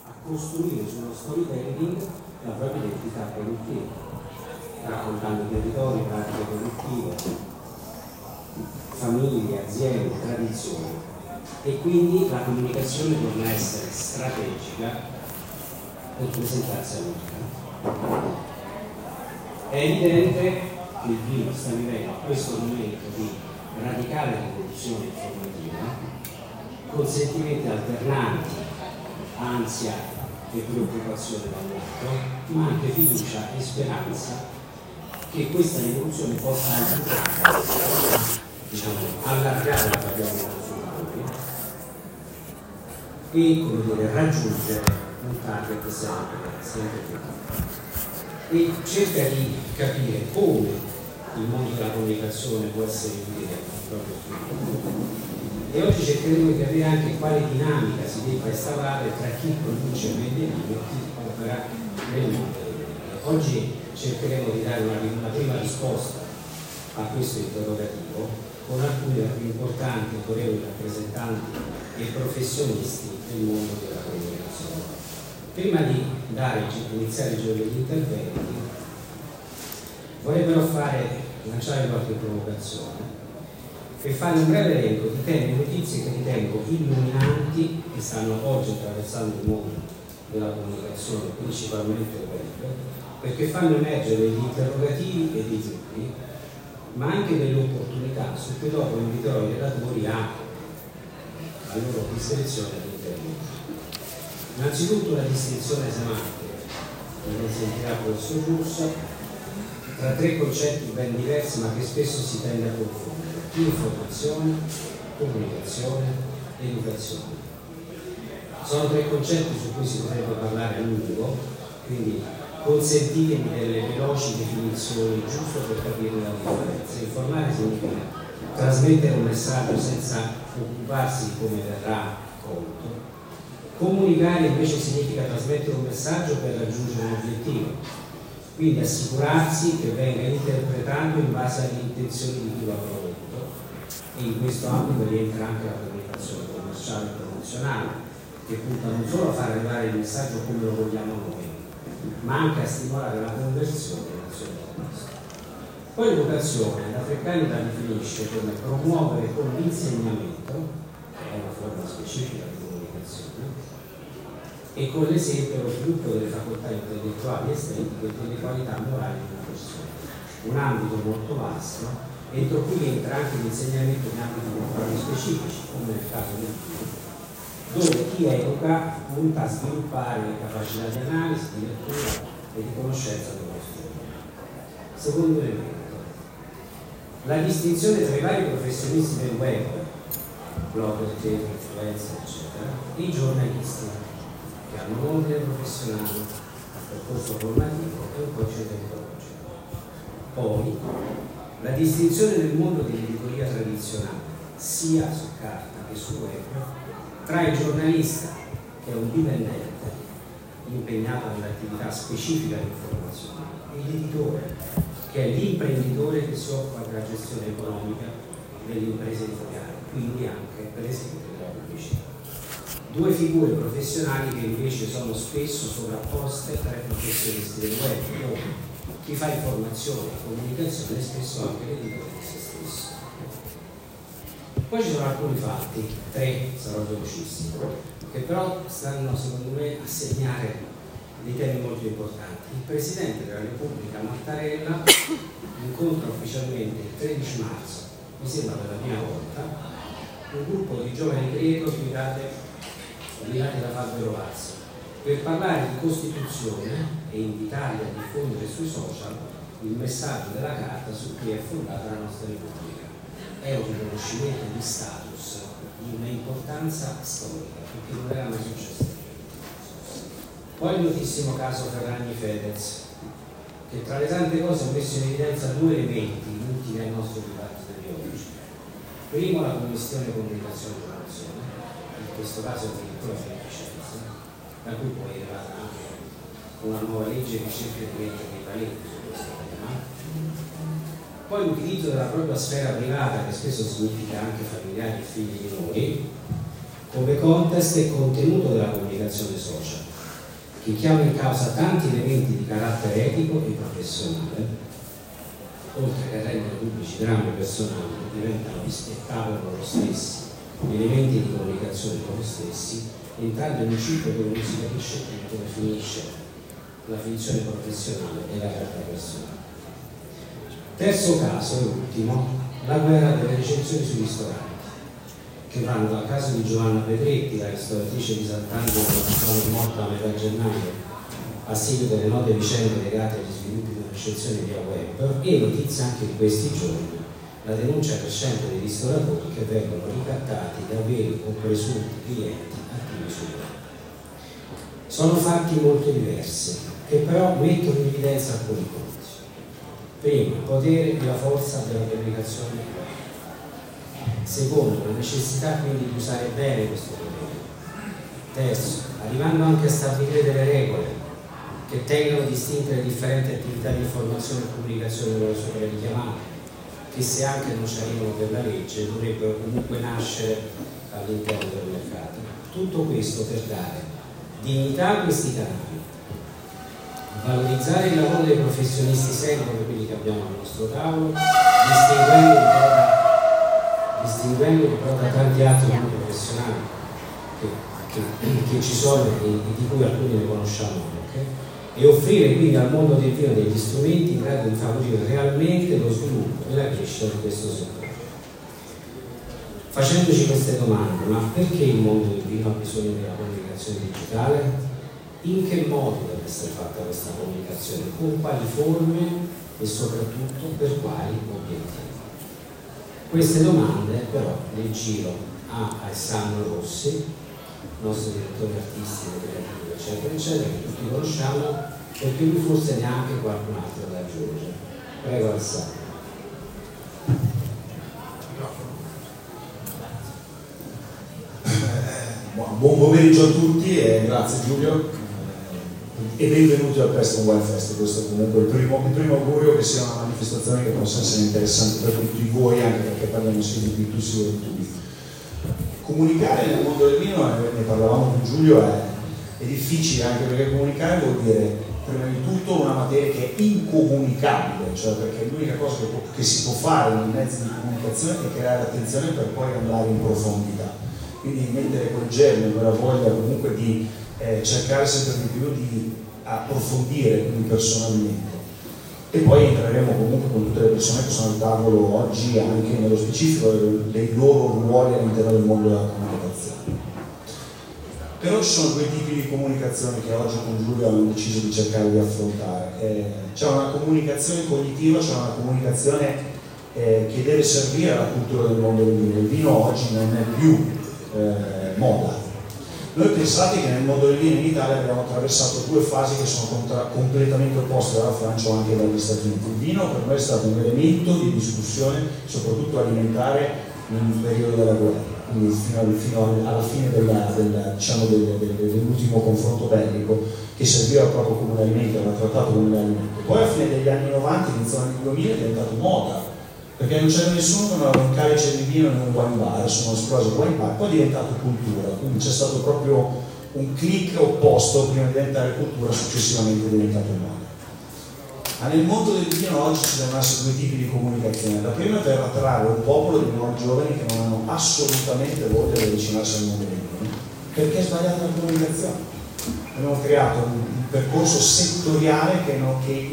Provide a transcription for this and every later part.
a costruire sullo storytelling la propria identità produttiva, raccontando territori, pratiche produttive, famiglie, aziende, tradizioni. E quindi la comunicazione torna a essere strategica per presentarsi al mercato. È evidente che il vino sta vivendo questo momento di radicale rivoluzione informativa, con sentimenti alternanti, ansia e preoccupazione da un lato, ma anche fiducia e speranza che questa rivoluzione possa aiutare, diciamo, allargare la propria consumatori e, come dire, raggiungere un target sempre più alto. E cerca di capire come il mondo della comunicazione può essere utile al proprio pubblico. E oggi cercheremo di capire anche quale dinamica si debba instaurare tra chi produce e vende vino e chi opera nel mondo del vino. Oggi cercheremo di dare una prima risposta a questo interrogativo con alcuni dei più importanti autorevoli rappresentanti e professionisti del mondo della comunicazione. Prima di iniziare il giro degli interventi, vorrei però lanciare qualche provocazione e fare un breve elenco di temi e notizie che ritengo illuminanti che stanno oggi attraversando il mondo della comunicazione, principalmente web, perché fanno emergere degli interrogativi e dei dubbi, ma anche delle opportunità su cui dopo inviterò i relatori a loro discrezione all'interno. Innanzitutto la distinzione semantica, che consentirà questo corso, tra tre concetti ben diversi ma che spesso si tende a confondere: informazione, comunicazione e educazione. Sono tre concetti su cui si potrebbe parlare a lungo, quindi consentitemi delle veloci definizioni giusto per capire la differenza. Informare significa trasmettere un messaggio senza occuparsi di come verrà colto. Comunicare invece significa trasmettere un messaggio per raggiungere un obiettivo, quindi assicurarsi che venga interpretato in base alle intenzioni di chi lo ha prodotto, e in questo ambito rientra anche la comunicazione commerciale e promozionale, che punta non solo a far arrivare il messaggio come lo vogliamo noi, ma anche a stimolare la conversione in azione d'acquisto. Poi l'educazione, la Treccani la definisce come promuovere con l'insegnamento, che è una forma specifica di comunicazione, e con l'esempio lo sviluppo delle facoltà intellettuali e estetiche e delle qualità morali di una persona. Un ambito molto vasto, entro cui entra anche l'insegnamento in ambiti culturali specifici, come nel caso del vino, dove chi educa punta a sviluppare le capacità di analisi, di lettura e di conoscenza dello strumento. Secondo elemento, la distinzione tra i vari professionisti del web, blogger, influencer, eccetera, e i giornalisti, che hanno un ordine professionale, un percorso formativo e un codice deontologico. Poi la distinzione nel mondo dell'editoria tradizionale, sia su carta che su web, tra il giornalista, che è un dipendente impegnato nell'attività specifica di informazione, e l'editore, che è l'imprenditore che si occupa della gestione economica delle imprese editoriali, quindi anche per esempio della pubblicità. Due figure professionali che invece sono spesso sovrapposte tra i professionisti del web, dove chi fa informazione e comunicazione è spesso anche l'editore di se stesso. Poi ci sono alcuni fatti, tre, sarò velocissimo, che però stanno secondo me a segnare dei temi molto importanti. Il Presidente della Repubblica Mattarella incontra ufficialmente il 13 marzo, mi sembra per la prima volta, un gruppo di giovani greco guidati da Fabio Rovazzi, per parlare di Costituzione e invitarli a diffondere sui social il messaggio della Carta su cui è fondata la nostra Repubblica. È un riconoscimento di status di un'importanza storica, perché non era mai successo. Poi il notissimo caso Ferragni-Fedez, che tra le tante cose ha messo in evidenza due elementi utili al nostro dibattito di oggi. Primo, la commissione comunicazione e promozione, in questo caso addirittura beneficenza, da cui poi è arrivata anche una nuova legge che cerca di mettere dei paletti su questo tema. Poi l'utilizzo della propria sfera privata, che spesso significa anche familiari e figli minori, come contesto e contenuto della comunicazione social. che chiama in causa tanti elementi di carattere etico e professionale, oltre che a rendere pubblici drammi personali, diventano spettacolo loro stessi, elementi di comunicazione loro stessi, entrando in un ciclo dove non si capisce più dove finisce la finzione professionale e la realtà personale. Terzo caso e ultimo, la guerra delle recensioni sui ristoranti, che vanno dal caso di Giovanna Pedretti, la ristoratrice di Sant'Angelo che è morta a metà gennaio a seguito delle note vicende legate agli sviluppi della recensione via web, e notizia anche di questi giorni la denuncia crescente dei ristoratori che vengono ricattati da veri o presunti clienti attivi sul web. Sono fatti molto diversi, che però mettono in evidenza alcuni punti. Primo, il potere e la forza della comunicazione web. Secondo, la necessità quindi di usare bene questo potere. Terzo, arrivando anche a stabilire delle regole che tengano distinte le differenti attività di informazione e comunicazione come sopra richiamate, che se anche non ci arrivano per la legge dovrebbero comunque nascere all'interno del mercato. Tutto questo per dare dignità a questi canali, valorizzare il lavoro dei professionisti seri come quelli che abbiamo al nostro tavolo, distinguendo però da tanti altri gruppi professionali che ci sono e di cui alcuni ne conosciamo anche, e offrire quindi al mondo del vino degli strumenti in grado di favorire realmente lo sviluppo e la crescita di questo settore. Facendoci queste domande, ma perché il mondo del vino ha bisogno della comunicazione digitale? In che modo deve essere fatta questa comunicazione? Con quali forme e soprattutto per quali obiettivi? Queste domande però le giro a Alessandro Rossi, nostro direttore artistico, creativo, eccetera, eccetera, che tutti conosciamo, perché lui forse neanche qualcun altro da aggiungere. Prego Alessandro. Buon pomeriggio a tutti e grazie Giulio e benvenuti al Peston Wine Fest. Questo è comunque il primo augurio che sia una manifestazione che possa essere interessante per tutti voi, anche perché parliamo sia di B2C o di B2B. Comunicare nel mondo del vino, ne parlavamo con Giulio, è difficile, anche perché comunicare vuol dire prima di tutto una materia che è incomunicabile, cioè perché l'unica cosa che si può fare nei mezzi di comunicazione è creare attenzione per poi andare in profondità. Quindi mettere quel germe, quella voglia comunque di cercare sempre di più di approfondire quindi personalmente. E poi entreremo comunque con tutte le persone che sono al tavolo oggi anche nello specifico dei loro ruoli all'interno del mondo della comunicazione. Però ci sono due tipi di comunicazione che oggi con Giulio abbiamo deciso di cercare di affrontare. C'è una comunicazione cognitiva, c'è una comunicazione che deve servire alla cultura del mondo del vino. Il vino oggi non è più moda. Noi pensate che nel mondo del vino in Italia abbiamo attraversato due fasi che sono completamente opposte dalla Francia o anche dagli Stati Uniti. Il vino per noi è stato un elemento di discussione, soprattutto alimentare nel periodo della guerra, quindi fino alla fine dell'ultimo confronto bellico, che serviva proprio come un alimento, era trattato come un alimento. Poi alla fine degli anni 90, inizio anni 2000 è diventato moda, perché non c'era nessuno che non aveva un calice di vino in un wine bar, sono esploso il wine bar, poi è diventato cultura, quindi c'è stato proprio un click opposto, prima di diventare cultura, successivamente è diventato moda. Ma nel mondo del vino oggi ci devono essere due tipi di comunicazione. La prima è per attrarre un popolo di nuovi giovani che non hanno assolutamente voglia di avvicinarsi al mondo del vino, perché è sbagliata la comunicazione. Abbiamo creato un percorso settoriale che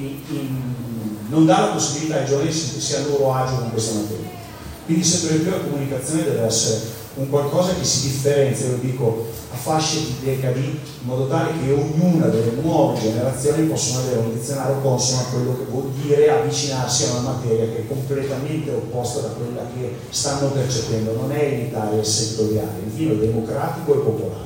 non dà la possibilità ai giovani di sentirsi a loro agio con questa materia. Quindi sempre di più la comunicazione deve essere un qualcosa che si differenzia, lo dico, a fasce di decadi, in modo tale che ognuna delle nuove generazioni possano avere un dizionario consono a quello che vuol dire avvicinarsi a una materia che è completamente opposta da quella che stanno percependo. Non è elitaria e settoriale, il vino è democratico e popolare.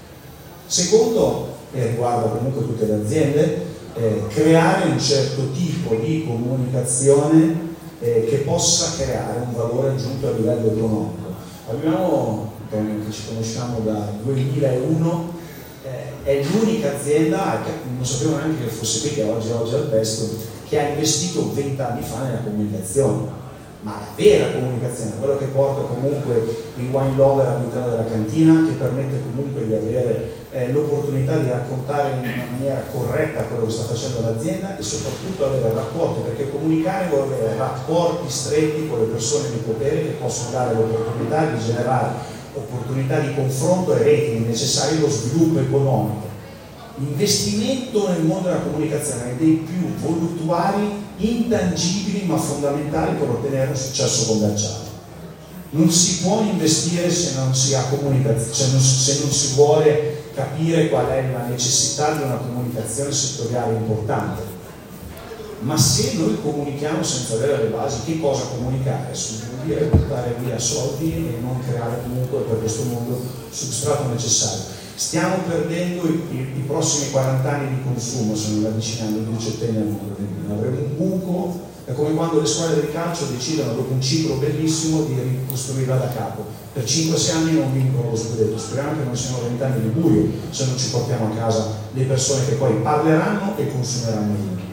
Secondo, e riguarda comunque tutte le aziende, creare un certo tipo di comunicazione che possa creare un valore aggiunto a livello economico. Abbiamo, che ci conosciamo dal 2001, è l'unica azienda, non sapevo neanche che fosse qui, che oggi al Peston, che ha investito 20 anni fa nella comunicazione. ma la vera comunicazione, quello che porta comunque il wine lover all'interno della cantina, che permette comunque di avere l'opportunità di raccontare in una maniera corretta quello che sta facendo l'azienda e soprattutto avere rapporti, perché comunicare vuol avere rapporti stretti con le persone di potere che possono dare l'opportunità di generare opportunità di confronto e reti necessari allo sviluppo economico. L'investimento nel mondo della comunicazione è dei più voluttuari, intangibili ma fondamentali per ottenere un successo commerciale. Non si può investire se non si ha comunicazione, se non si vuole capire qual è la necessità di una comunicazione settoriale importante. Ma se noi comunichiamo senza avere le basi, che cosa comunicare? Vuol dire portare via soldi e non creare comunque per questo mondo substrato necessario. Stiamo perdendo i prossimi 40 anni di consumo, se non avviciniamo il 18enne al mondo del vino. Avremo un buco, è come quando le squadre di calcio decidono dopo un ciclo bellissimo di ricostruirla da capo. Per 5-6 anni non vincono lo scudetto, speriamo che non siano 20 anni di buio se non ci portiamo a casa le persone che poi parleranno e consumeranno il vino.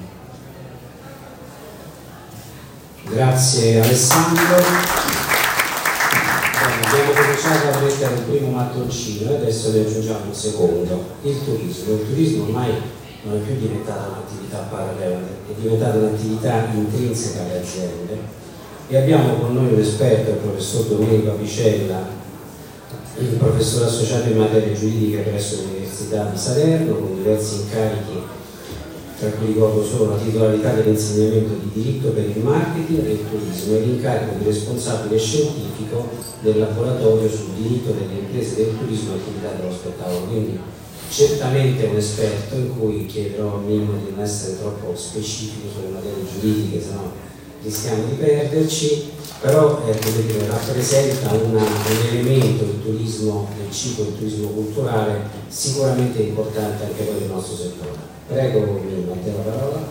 Grazie Alessandro. Abbiamo cominciato a mettere il primo mattoncino e adesso ne aggiungiamo il secondo, il turismo. Il turismo ormai non è più diventata un'attività parallela, è diventata un'attività intrinseca alle aziende e abbiamo con noi un esperto, il professor Domenico Apicella, il professore associato in materie giuridiche presso l'Università di Salerno, con diversi incarichi, tra cui ricordo solo la titolarità dell'insegnamento di diritto per il marketing e il turismo e l'incarico di responsabile scientifico del laboratorio sul diritto delle imprese del turismo e attività dello spettacolo. Quindi certamente un esperto, in cui chiederò a Mimmo di non essere troppo specifico sulle materie giuridiche, se no rischiamo di perderci, però rappresenta un elemento, il turismo del cibo, il turismo culturale, sicuramente importante anche per il nostro settore. Prego, Mimmo, a te la parola.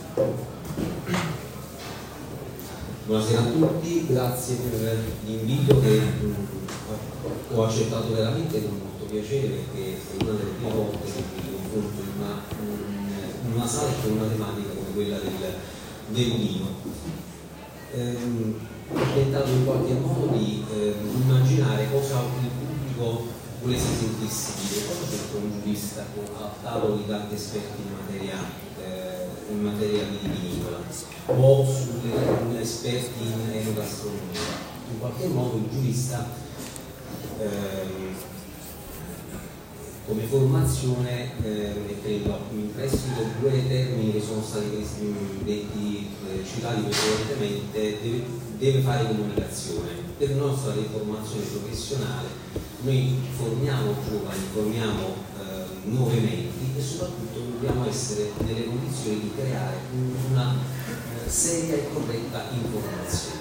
Buonasera a tutti, grazie per l'invito che ho accettato veramente con molto piacere, perché è una delle prime volte che mi confronto in una sala con una tematica come quella del vino. Ho tentato in qualche modo di immaginare cosa il pubblico volesse sentirsi dire, cosa cerca un giurista a tavolo di tanti esperti in materia vitivinicola o sugli esperti in enogastronomia. In qualche modo il giurista come formazione, mettendo in prestito due termini che sono stati citati precedentemente, deve fare comunicazione. Per nostra formazione professionale noi formiamo giovani, formiamo nuove menti e soprattutto dobbiamo essere nelle condizioni di creare una seria e corretta informazione.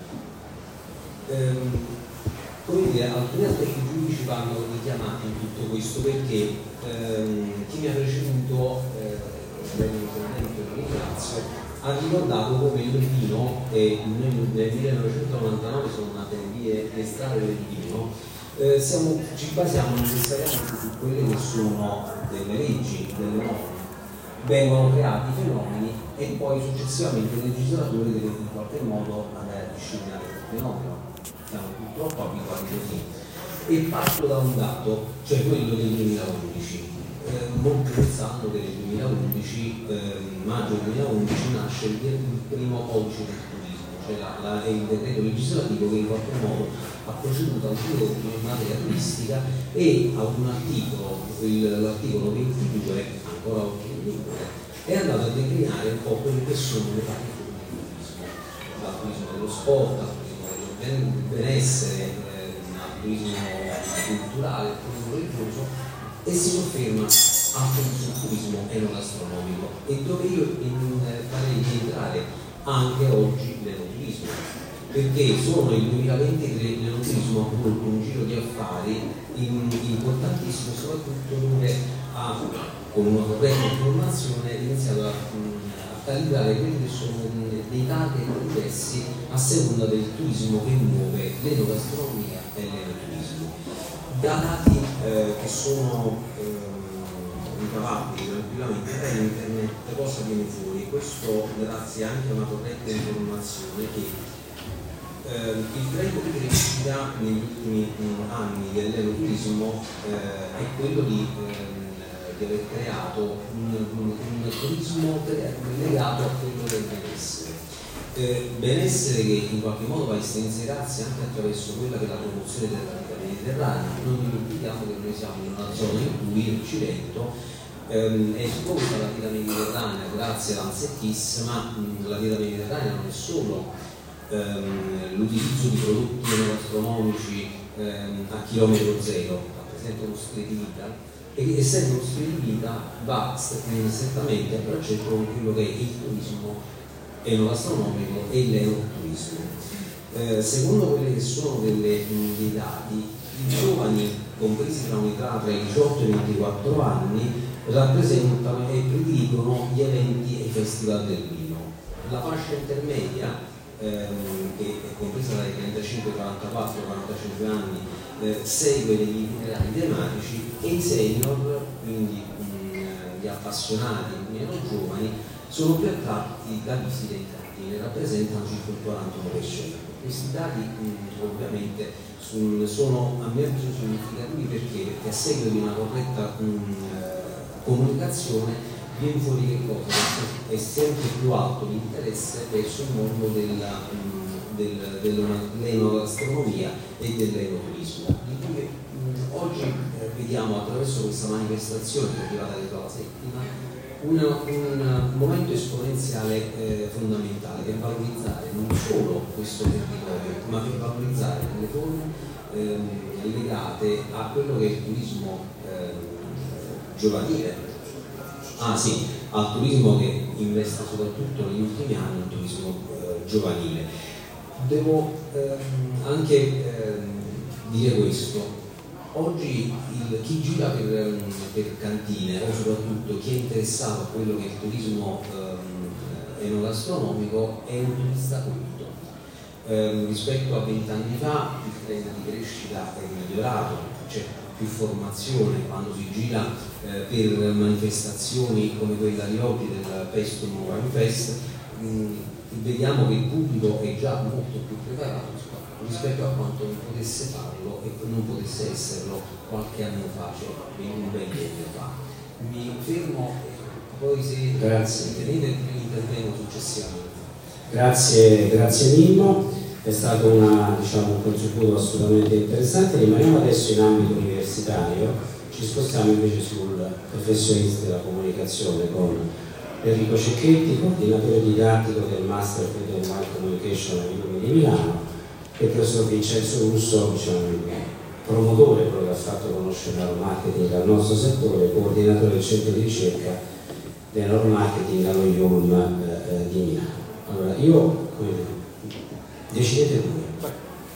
Come dire, alcuni aspetti giuridici vanno richiamati in tutto questo, perché chi mi ha preceduto nell'intervento, lo ringrazio, ha ricordato come il vino, e noi nel 1999 sono nate le vie di estrarre del vino, ci basiamo necessariamente su quelle che sono delle leggi, delle norme. Vengono creati fenomeni e poi successivamente il legislatore deve in qualche modo andare a disciplinare il fenomeno. Siamo purtroppo abituati così. E parto da un dato, cioè quello del 2011. Molti sanno che nel 2011, maggio 2011, nasce il primo codice del turismo, cioè il decreto legislativo che in qualche modo ha proceduto al riordino in materia turistica e a un articolo, l'articolo 22, ancora oggi in vigore, è andato a declinare un po' quelle che sono le varie forme di turismo, dal turismo dello sport, dal turismo del benessere, al turismo culturale, al turismo religioso, e si sofferma anche sul turismo enogastronomico, e dove io farei entrare anche oggi l'enoturismo, perché sono il 2023 l'enoturismo ha avuto un giro di affari importantissimo, soprattutto dove con una corretta informazione ha iniziato a calibrare quelli che sono dei target diversi a seconda del turismo che muove l'enogastronomia e l'enoturismo. Da dati che sono ricavabili tranquillamente da internet, cosa viene fuori? Questo grazie anche a una corretta informazione che Il trend di crescita negli ultimi anni dell'enoturismo è quello di aver creato un turismo legato a quello del benessere. Benessere che in qualche modo va a estensiarsi anche attraverso quella che è la promozione della vita mediterranea. Non dimentichiamo che noi siamo in una zona in cui il Cilento è esposta alla vita mediterranea grazie all'Ansettis, ma la vita mediterranea non è solo l'utilizzo di prodotti enogastronomici a chilometro zero, rappresenta uno stile di vita, e essendo uno stile di vita va strettamente a braccetto con quello che è il turismo enogastronomico e l'enoturismo. Secondo quelli che sono dei dati, i giovani compresi tra un'età tra i 18 e i 24 anni rappresentano e prediligono gli eventi e i festival del vino. La fascia intermedia, che è compresa dai 35, 44, 45 anni, segue degli itinerari tematici, e i senior, quindi gli appassionati meno giovani, sono più attratti da visite in cantine, rappresentano circa il 41%. Questi dati ovviamente sono a mio avviso significativi perché a seguito di una corretta comunicazione viene fuori che cosa? È sempre più alto l'interesse verso il mondo dell'enogastronomia e dell'enoturismo, di cui oggi vediamo attraverso questa manifestazione che è arrivata dalla settima un momento esponenziale fondamentale per valorizzare non solo questo territorio, ma per valorizzare delle forme legate a quello che è il turismo giovanile. Al turismo che investe soprattutto negli ultimi anni, il turismo giovanile. Devo anche dire questo. Oggi chi gira per cantine, o soprattutto chi è interessato a quello che è il turismo enogastronomico, è un turista colto. Rispetto a 20 anni fa il trend di crescita è migliorato, c'è più formazione quando si gira per manifestazioni come quella di oggi del Pestum Wine Fest. Vediamo che il pubblico è già molto più preparato rispetto a quanto non potesse farlo e non potesse esserlo qualche anno fa, cioè un bel anno fa. Mi fermo, poi se tenete intervengo successivamente. Grazie Mimmo, è stato un contributo assolutamente interessante. Rimaniamo adesso in ambito universitario, ci spostiamo invece sul professionista della comunicazione con Enrico Cecchetti, coordinatore didattico del Master Food and Wine Communication all'Unione di Milano, e il professor Vincenzo Russo, promotore, quello che ha fatto conoscere il neuromarketing al nostro settore, coordinatore del centro di ricerca del neuromarketing allo IOM di Milano. Allora, decidete voi.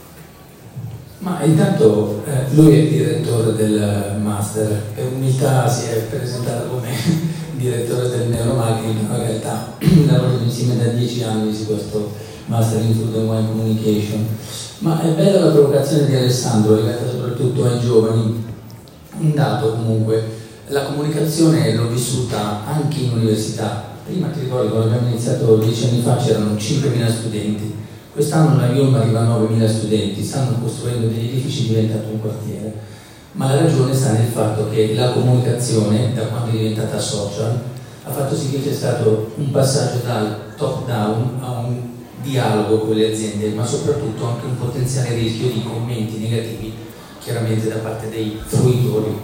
Ma intanto lui è il direttore del master, per umiltà si è presentato come direttore del neuromarketing, ma in realtà lavoro insieme da 10 anni su questo Master in Food and Wine Communication. Ma è bella la provocazione di Alessandro, legata soprattutto ai giovani. Un dato comunque, la comunicazione l'ho vissuta anche in università. Prima ti ricordi, quando abbiamo iniziato 10 anni fa c'erano 5.000 studenti, quest'anno la IOM arriva a 9.000 studenti, stanno costruendo degli edifici, è diventato un quartiere. Ma la ragione sta nel fatto che la comunicazione, da quando è diventata social, ha fatto sì che c'è stato un passaggio dal top down a un dialogo con le aziende, ma soprattutto anche un potenziale rischio di commenti negativi, chiaramente da parte dei fruitori.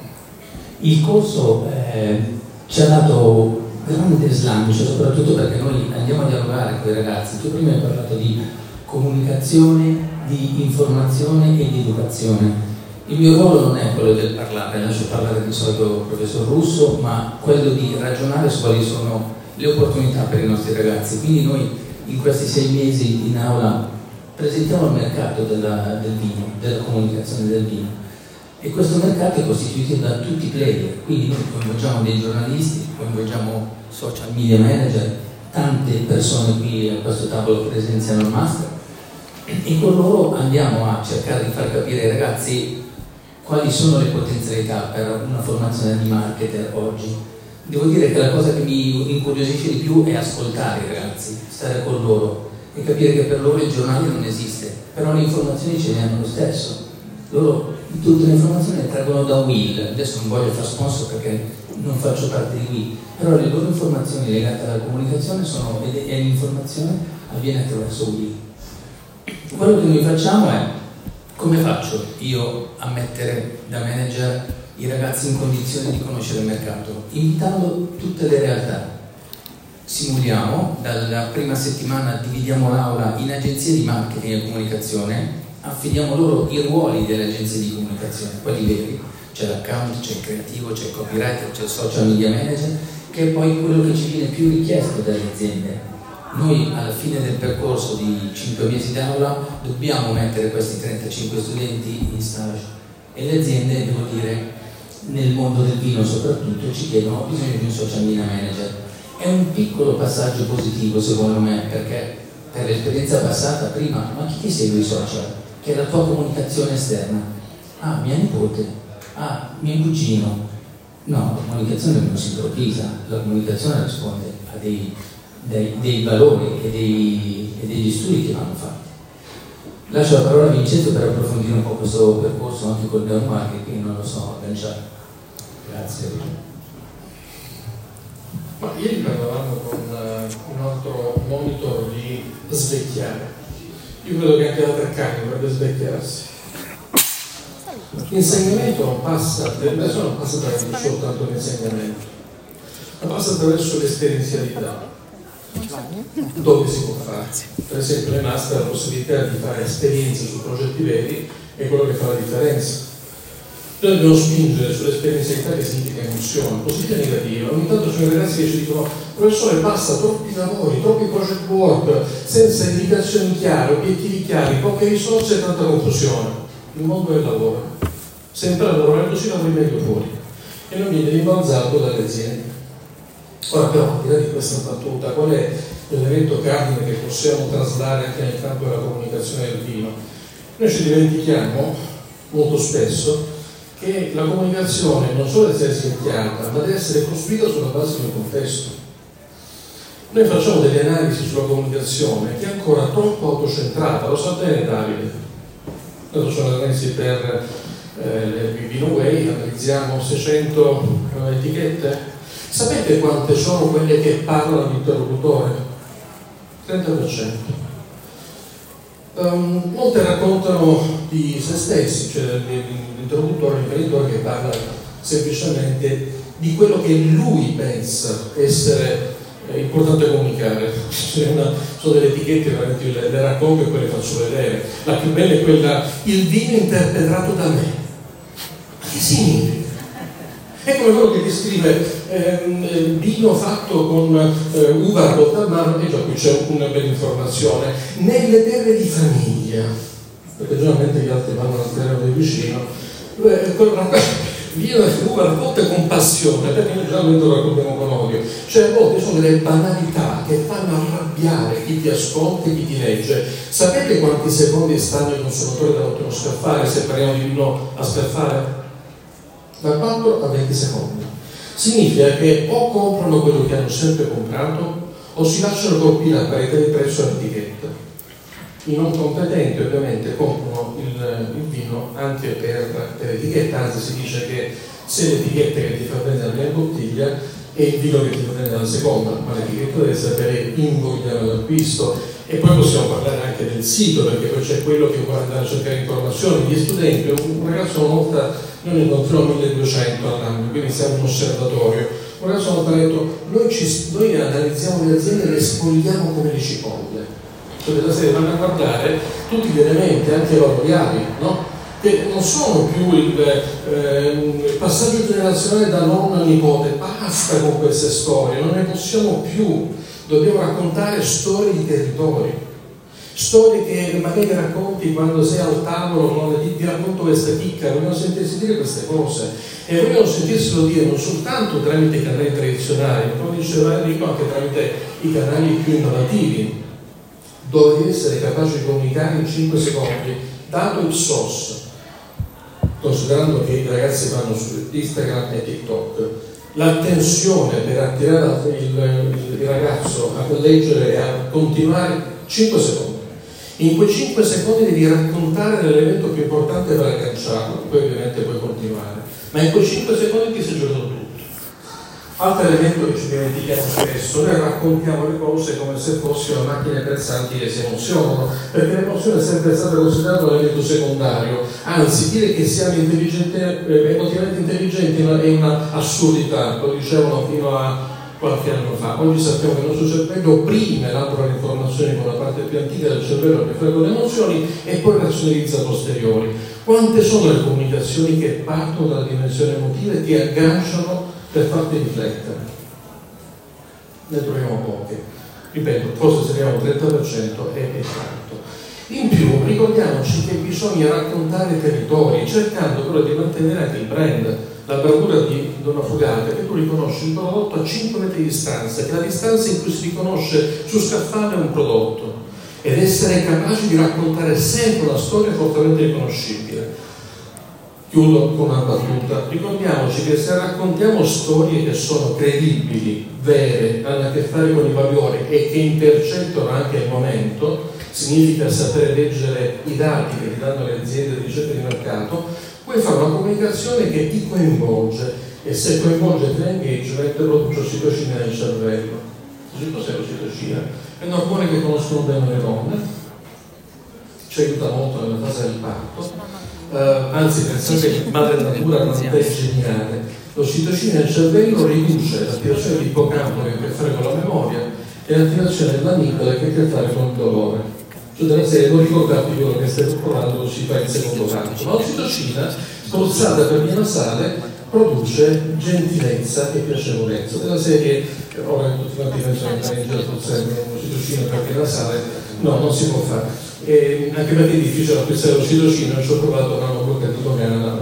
Il corso ci ha dato grande slancio, soprattutto perché noi andiamo a dialogare con i ragazzi. Tu prima hai parlato di comunicazione, di informazione e di educazione. Il mio ruolo non è quello del parlare, lascio parlare di solito il professor Russo, ma quello di ragionare su quali sono le opportunità per i nostri ragazzi. Quindi noi in questi 6 mesi in aula presentiamo il mercato del vino, della comunicazione del vino, e questo mercato è costituito da tutti i player, quindi noi coinvolgiamo dei giornalisti, coinvolgiamo social media manager, tante persone qui a questo tavolo presenziano al master, e con loro andiamo a cercare di far capire ai ragazzi quali sono le potenzialità per una formazione di marketer oggi. Devo dire che la cosa che mi incuriosisce di più è ascoltare i ragazzi, stare con loro e capire che per loro il giornale non esiste, però le informazioni ce le hanno lo stesso. Loro tutte le informazioni le traggono da Will, adesso non voglio fare sponsor perché non faccio parte di Will, però le loro informazioni legate alla comunicazione sono, e l'informazione avviene attraverso Will. Quello che noi facciamo è: come faccio io a mettere da manager i ragazzi in condizione di conoscere il mercato? Invitando tutte le realtà. Simuliamo, dalla prima settimana dividiamo l'aula in agenzie di marketing e comunicazione, affidiamo loro i ruoli delle agenzie di comunicazione, quelli veri, c'è l'account, c'è il creativo, c'è il copywriter, c'è il social media manager, che è poi quello che ci viene più richiesto dalle aziende. Noi alla fine del percorso di 5 mesi d'aula dobbiamo mettere questi 35 studenti in stage e le aziende, devo dire, nel mondo del vino soprattutto, ci chiedono: ho bisogno di un social media manager. È un piccolo passaggio positivo secondo me, perché per l'esperienza passata prima, ma chi ti segue i social? Che è la tua comunicazione esterna. Ah, mia nipote, ah, mio cugino. No, la comunicazione non si improvvisa, la comunicazione risponde a dei valori e degli studi che vanno fatti. Lascio la parola a Vincenzo per approfondire un po' questo percorso anche col neuromarketing, non lo so, agganciare. Grazie. Ma ieri parlavamo con un altro monitor di svecchiare. Io credo che anche la Treccani dovrebbe svecchiarsi. L'insegnamento non passa, adesso non passa soltanto l'insegnamento, ma passa attraverso l'esperienzialità. Dove si può fare? Per esempio le master, la possibilità di fare esperienze su progetti veri è quello che fa la differenza. Noi dobbiamo spingere sull'esperienzialità, che significa emozione, positiva e negativa. Ogni tanto ci sono ragazzi che ci dicono: professore, basta, troppi lavori, troppi project work, senza indicazioni chiare, obiettivi chiari, poche risorse e tanta confusione. Il mondo del lavoro, sempre a lavorare così lavori meglio fuori e non viene rimbalzato dalle aziende. Ora però, al di là di questa battuta, qual è l'elemento cardine che possiamo traslare anche nel campo della comunicazione del vino? Noi ci dimentichiamo molto spesso che la comunicazione non solo deve essere chiara, ma deve essere costruita sulla base di un contesto. Noi facciamo delle analisi sulla comunicazione che è ancora troppo autocentrata, lo sa bene Davide. Noi facciamo l'analisi per VinoWay, analizziamo 600 etichette. Sapete quante sono quelle che parlano all'interlocutore? 30%. Molte raccontano di se stessi, cioè l'interlocutore, l'imprenditore che parla semplicemente di quello che lui pensa essere importante comunicare. Sono delle etichette, veramente le racconto e poi le faccio vedere. La più bella è quella: il vino interpretato da me. Ma che significa? È come quello che descrive vino fatto con uva raccolta a mano, e già qui c'è una bella informazione, nelle terre di famiglia, perché generalmente gli altri vanno al terreno del vicino, vino e uva raccolte con passione, perché noi generalmente lo raccontiamo con odio. Cioè a volte sono delle banalità che fanno arrabbiare chi ti ascolta e chi ti legge. Sapete quanti secondi stanno i consumatori dall'ultimo scaffale, se parliamo di vino a scaffare? Da 4 a 20 secondi. Significa che o comprano quello che hanno sempre comprato o si lasciano colpire a parità di prezzo all'etichetta. I non competenti ovviamente comprano il vino anche per l'etichetta, anzi si dice che se l'etichetta che ti fa prendere la prima bottiglia è il vino che ti fa prendere la seconda, ma l'etichetta deve sapere invogliare l'acquisto. E poi possiamo parlare anche del sito, perché poi c'è quello che vuole andare a cercare informazioni. Gli studenti, un ragazzo una volta, noi ne incontriamo 1200 all'anno, quindi siamo un osservatorio. Un ragazzo una volta ha detto: noi analizziamo le aziende e le spogliamo come le cipolle. Cioè della serie vanno a guardare tutti gli elementi, anche valoriali, no? Che non sono più il passaggio generazionale da nonno a nipote. Basta con queste storie, non ne possiamo più. Dobbiamo raccontare storie di territori, storie che magari racconti quando sei al tavolo, ti racconto questa chicca. Vogliono sentirsi dire queste cose e vogliono sentirselo dire non soltanto tramite i canali tradizionali, ma come diceva Enrico, anche tramite i canali più innovativi, dove devi essere capace di comunicare in 5 secondi, dato il SOS, considerando che i ragazzi vanno su Instagram e TikTok. L'attenzione per attirare il ragazzo a leggere e a continuare 5 secondi. In quei 5 secondi devi raccontare l'elemento più importante per agganciarlo, poi ovviamente puoi continuare, ma in quei 5 secondi ti sei giocato tutto. Altro elemento che ci dimentichiamo spesso, noi raccontiamo le cose come se fossero macchine pensanti che si emozionano, perché l'emozione è sempre stata considerata un elemento secondario, anzi dire che siamo emotivamente intelligenti è una assurdità, lo dicevano fino a qualche anno fa. Oggi sappiamo che il nostro cervello opprime elabora le informazioni con la parte più antica del cervello che fa con le emozioni e poi razionalizza a posteriori. Quante sono le comunicazioni che partono dalla dimensione emotiva e ti agganciano per farti riflettere? Ne troviamo poche. Ripeto, forse se ne abbiamo 30% è tanto. In più ricordiamoci che bisogna raccontare territori, cercando però di mantenere anche il brand. La bravura di Donna Frugata è che tu riconosci il prodotto a 5 metri di distanza, che è la distanza in cui si riconosce su scaffale un prodotto, ed essere capaci di raccontare sempre una storia fortemente riconoscibile. Chiudo con una battuta. Ricordiamoci che se raccontiamo storie che sono credibili, vere, hanno a che fare con i valori e che intercettano anche il momento, significa sapere leggere i dati che ti danno le aziende di ricerca di mercato, puoi fare una comunicazione che ti coinvolge, e se coinvolge l'engagement produce ossitocina nel cervello. Cos'è l'ossitocina? È un ormone che conoscono bene le donne, ci aiuta molto nella fase del parto, anzi pensate che madre natura non è geniale. L'ossitocina nel cervello riduce l'attivazione dell'ippocampo che ha a che fare con la memoria e l'attivazione dell'amigdala che ha a che fare con il dolore. Cioè della serie non ricordate quello che stai provando, si fa in secondo canto. Ma l'ossitocina, spruzzata per via nasale, produce gentilezza e piacevolezza. Della serie, ora tutti quanti pensano che in giro spruzzare l'ossitocina per via nasale, no, non si può fare. Anche perché è difficile acquistare l'ossitocina, non ci ho provato, non ho bloccato dogana,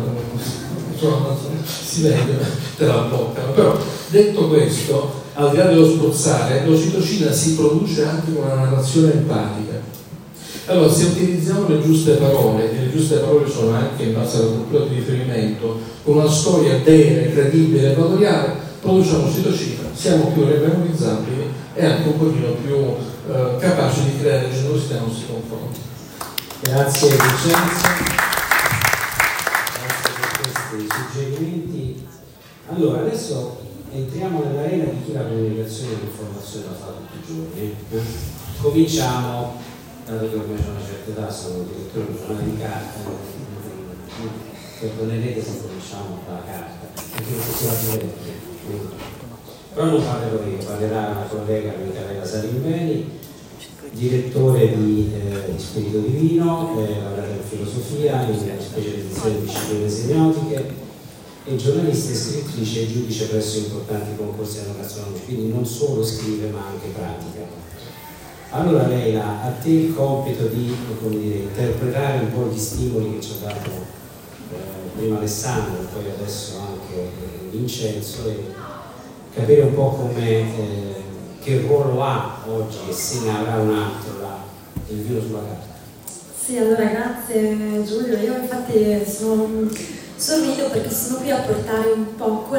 si vede, te la bloccano. Però, detto questo, al di là dello spruzzare, l'ossitocina si produce anche con una narrazione empatica. Allora, se utilizziamo le giuste parole, e le giuste parole sono anche in base alla cultura di riferimento, con una storia vera, credibile e valoriale, produciamo ossitocina, siamo più memorizzabili e anche un pochino più capaci di creare generosità nei nostri confronti. Grazie Vincenzo, grazie per questi suggerimenti. Allora, adesso entriamo nell'arena di chi la comunicazione e l'informazione la fa tutti i giorni. Cominciamo, dato che ormai c'è una certa età, sono direttore di un giornale di carta, perdonerete se cominciamo dalla carta, perché non si va più. Però non parlerò io, parlerà una collega Micaela Salimbeni, direttore di Spirito Divino, laureata in filosofia, in specializzazione in discipline semiotiche, e giornalista e scrittrice e giudice presso importanti concorsi enogastronomici, quindi non solo scrive ma anche pratica. Allora Leila, a te il compito di, come dire, interpretare un po' gli stimoli che ci ha dato prima Alessandro e poi adesso anche Vincenzo, e capire un po' come, che ruolo ha oggi, e se ne avrà un altro, il vino sulla carta. Sì, allora grazie Giulio, io infatti sorrido perché sono qui a portare un po'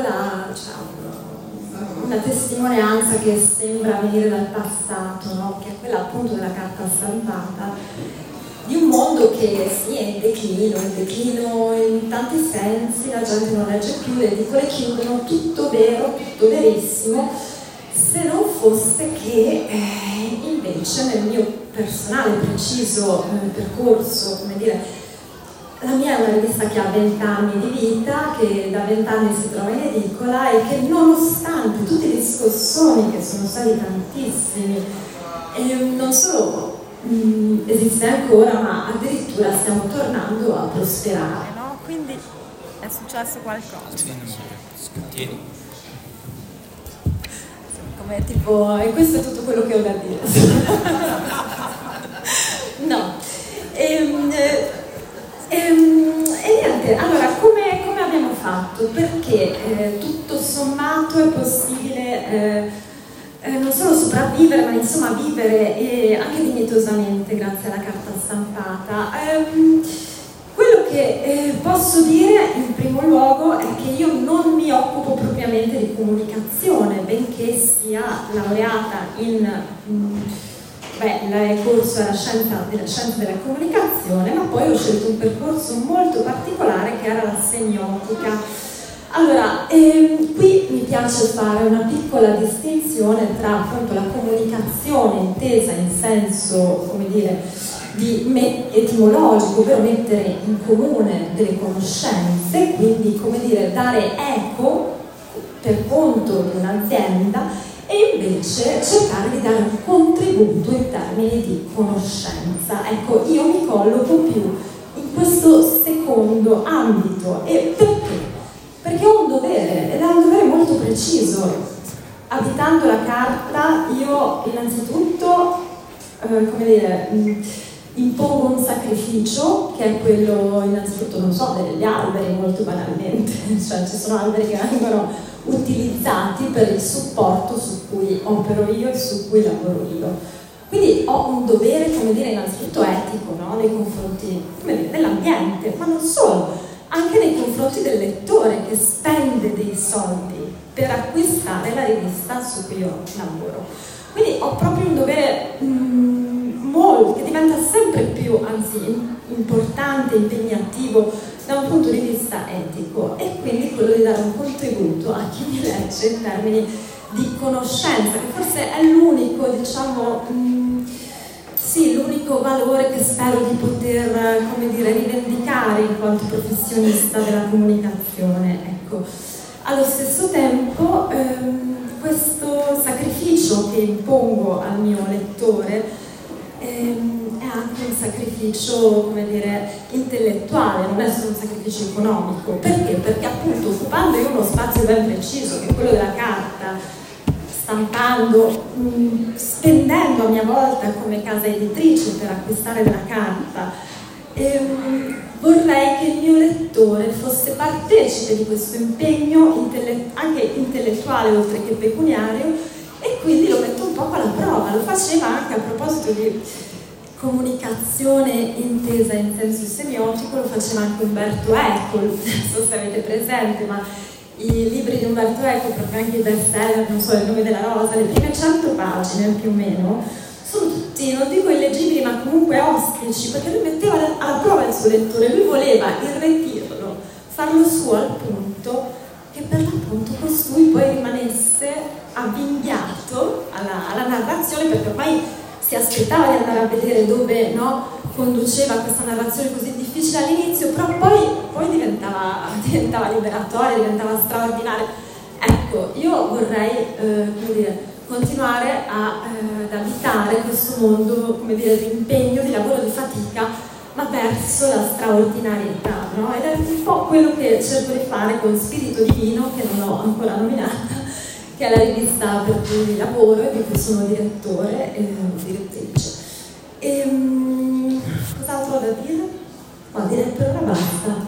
una testimonianza che sembra venire dal passato, no? Che è quella appunto della carta stampata, di un mondo che sì, è in declino in tanti sensi, la gente non legge più, le edicole chiudono, tutto vero, tutto verissimo, se non fosse che invece nel mio personale preciso percorso, come dire, la mia è una rivista che ha 20 anni di vita, che da 20 anni si trova in edicola e che nonostante tutti gli scossoni che sono stati tantissimi, non solo esiste ancora, ma addirittura stiamo tornando a prosperare, no? Quindi è successo qualcosa. Come tipo, e questo è tutto quello che ho da dire. No. E niente, allora come abbiamo fatto? Perché tutto sommato è possibile non solo sopravvivere, ma insomma vivere anche dignitosamente grazie alla carta stampata. Quello che posso dire in primo luogo è che io non mi occupo propriamente di comunicazione, benché sia laureata in il corso era scienza della comunicazione, ma poi ho scelto un percorso molto particolare che era la semiotica. Allora, qui mi piace fare una piccola distinzione tra appunto la comunicazione intesa in senso, come dire, etimologico, ovvero mettere in comune delle conoscenze, quindi come dire dare eco per conto di un'azienda, e invece cercare di dare un contributo in termini di conoscenza. Ecco, io mi colloco più in questo secondo ambito. E perché? Perché ho un dovere, ed è un dovere molto preciso. Abitando la carta, io innanzitutto, come dire, impongo un sacrificio, che è quello innanzitutto, non so, degli alberi, molto banalmente, cioè ci sono alberi che vengono utilizzati per il supporto su cui opero io e su cui lavoro io. Quindi ho un dovere, come dire, innanzitutto etico, no? Nei confronti, come dire, dell'ambiente, ma non solo, anche nei confronti del lettore che spende dei soldi per acquistare la rivista su cui io lavoro. Quindi ho proprio un dovere che diventa sempre più, anzi, importante, impegnativo da un punto di vista etico, e quindi quello di dare un contributo a chi mi legge in termini di conoscenza, che forse è l'unico, diciamo, sì, l'unico valore che spero di poter, come dire, rivendicare in quanto professionista della comunicazione. Ecco. Allo stesso tempo, questo sacrificio che impongo al mio lettore è anche un sacrificio, come dire, intellettuale, non è solo un sacrificio economico. Perché? Perché appunto occupando io uno spazio ben preciso, che è quello della carta, stampando, spendendo a mia volta come casa editrice per acquistare della carta, vorrei che il mio lettore fosse partecipe di questo impegno anche intellettuale oltre che pecuniario, e quindi lo metto un po' alla prova. Lo faceva anche a proposito di comunicazione intesa in senso semiotico, lo faceva anche Umberto Eco, non so se avete presente, ma i libri di Umberto Eco, proprio anche i best seller, non so, Il nome della rosa, le prime 100 pagine più o meno, sono tutti, non dico illeggibili, ma comunque ostici, perché lui metteva alla prova il suo lettore, lui voleva irretirlo, farlo suo al punto che per l'appunto costui poi rimanesse avvinghiato alla narrazione, perché ormai si aspettava di andare a vedere dove, no, conduceva questa narrazione così difficile all'inizio, però poi diventava liberatoria, diventava straordinaria. Ecco, io vorrei come dire, continuare ad abitare questo mondo, come dire, di impegno, di lavoro, di fatica, ma verso la straordinarietà, no? Ed è un po' quello che cerco di fare con Spirito Divino, che non ho ancora nominata, che è la rivista per cui lavoro e di cui sono direttore e direttrice. Cos'altro ho da dire? No, direi per ora basta.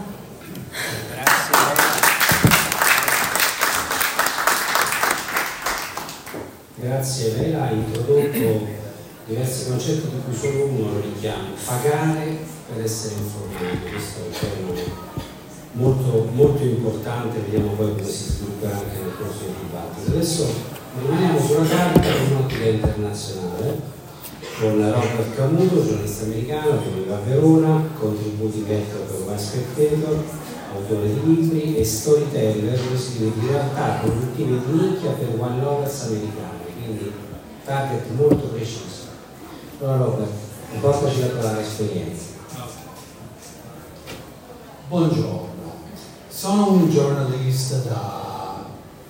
Grazie, lei ha introdotto diversi concetti di cui solo uno lo richiamo: pagare per essere informati. Questo è un tema molto, molto importante, vediamo poi come si svilupperà anche nel corso del dibattito. Adesso rimaniamo sulla carta con un'ottica internazionale, con Robert Camuto, giornalista americano che vive a Verona, contributi vecchio per One Spectator, autore di libri e storyteller, dove si scrive di realtà produttive di nicchia per one lovers americani, quindi target molto preciso. Allora Robert, portaci la tua esperienza. Buongiorno, sono un giornalista da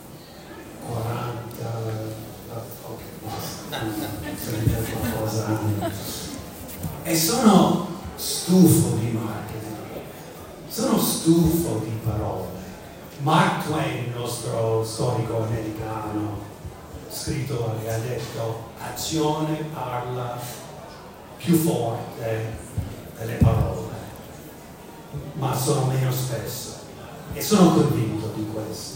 40 anni e sono stufo di marketing, sono stufo di parole. Mark Twain, il nostro storico americano, scrittore, ha detto: azione parla più forte delle parole, ma sono meno spesso, e sono convinto di questo.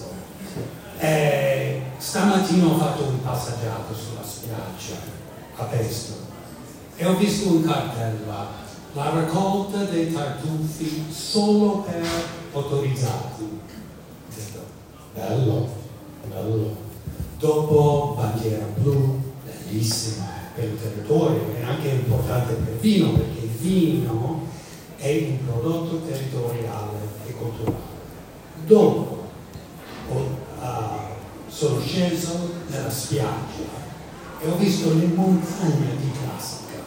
Stamattina ho fatto un passeggiato sulla spiaggia a Pesto e ho visto un cartello: la raccolta dei tartufi solo per autorizzati. Ho detto, bello, bello. Dopo bandiera blu, utilissima per il territorio, è anche importante per il vino, perché il vino è un prodotto territoriale e culturale. Dopo sono sceso nella spiaggia e ho visto le montagne di plastica.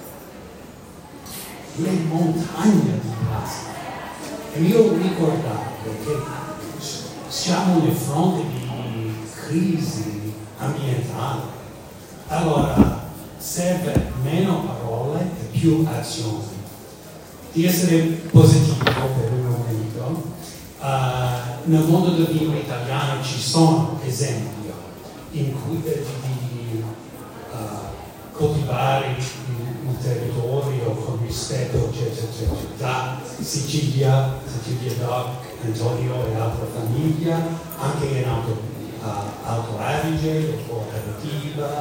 Le montagne di plastica. E io ho ricordato che siamo di fronte di crisi ambientale. Allora serve meno parole e più azioni. Di essere positivo per un momento. Nel mondo del vino italiano ci sono esempi in cui di coltivare un territorio con rispetto, eccetera, da Sicilia Doc, Antonio e altra famiglia, anche in Alto Adige, le cooperativa,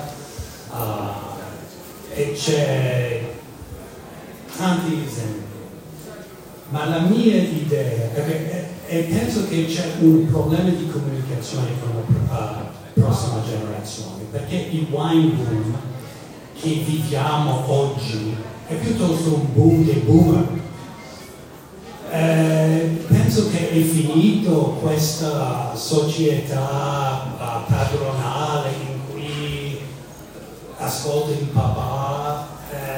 e c'è tanti esempi. Ma la mia idea, e penso che c'è un problema di comunicazione con la prossima generazione, perché il wine boom che viviamo oggi è piuttosto un boom dei boomer. Penso che è finito questa società padronale in cui ascolta il papà,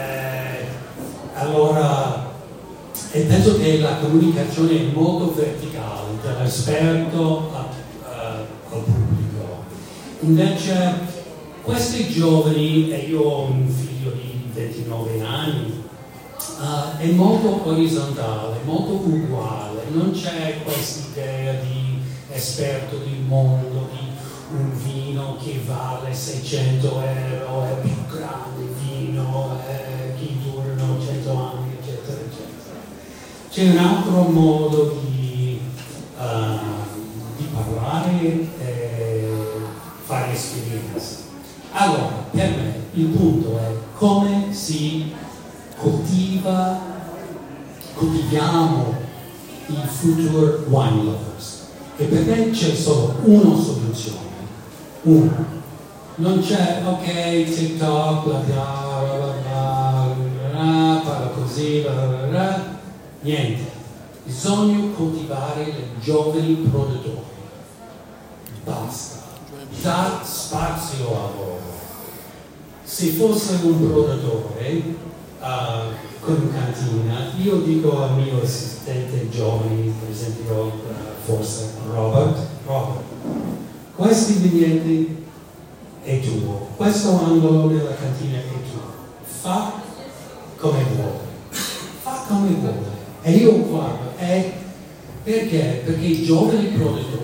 allora. E penso che la comunicazione è molto verticale, dall'esperto al pubblico. Invece questi giovani, e io ho un figlio di 29 anni, è molto orizzontale, molto uguale, non c'è questa idea di esperto di mondo, di un vino che vale 600 euro, è più grande vino, che durano 100 anni, eccetera, eccetera. C'è un altro modo di parlare e fare esperienza. Allora, per me il punto è come si coltiviamo i future wine lovers. E per me c'è solo una soluzione. Una. Non c'è, ok, TikTok, bla bla bla bla, parla così, bla bla bla. Niente, bisogna coltivare i giovani produttori. Basta. Dà spazio a loro. Se fosse un produttore con una cantina, io dico al mio assistente giovane, per esempio, forse Robert, questi vigneti è tuo, questo angolo della cantina è tuo. Fa come vuole. Fa come vuole. E io guardo, perché? Perché i giovani produttori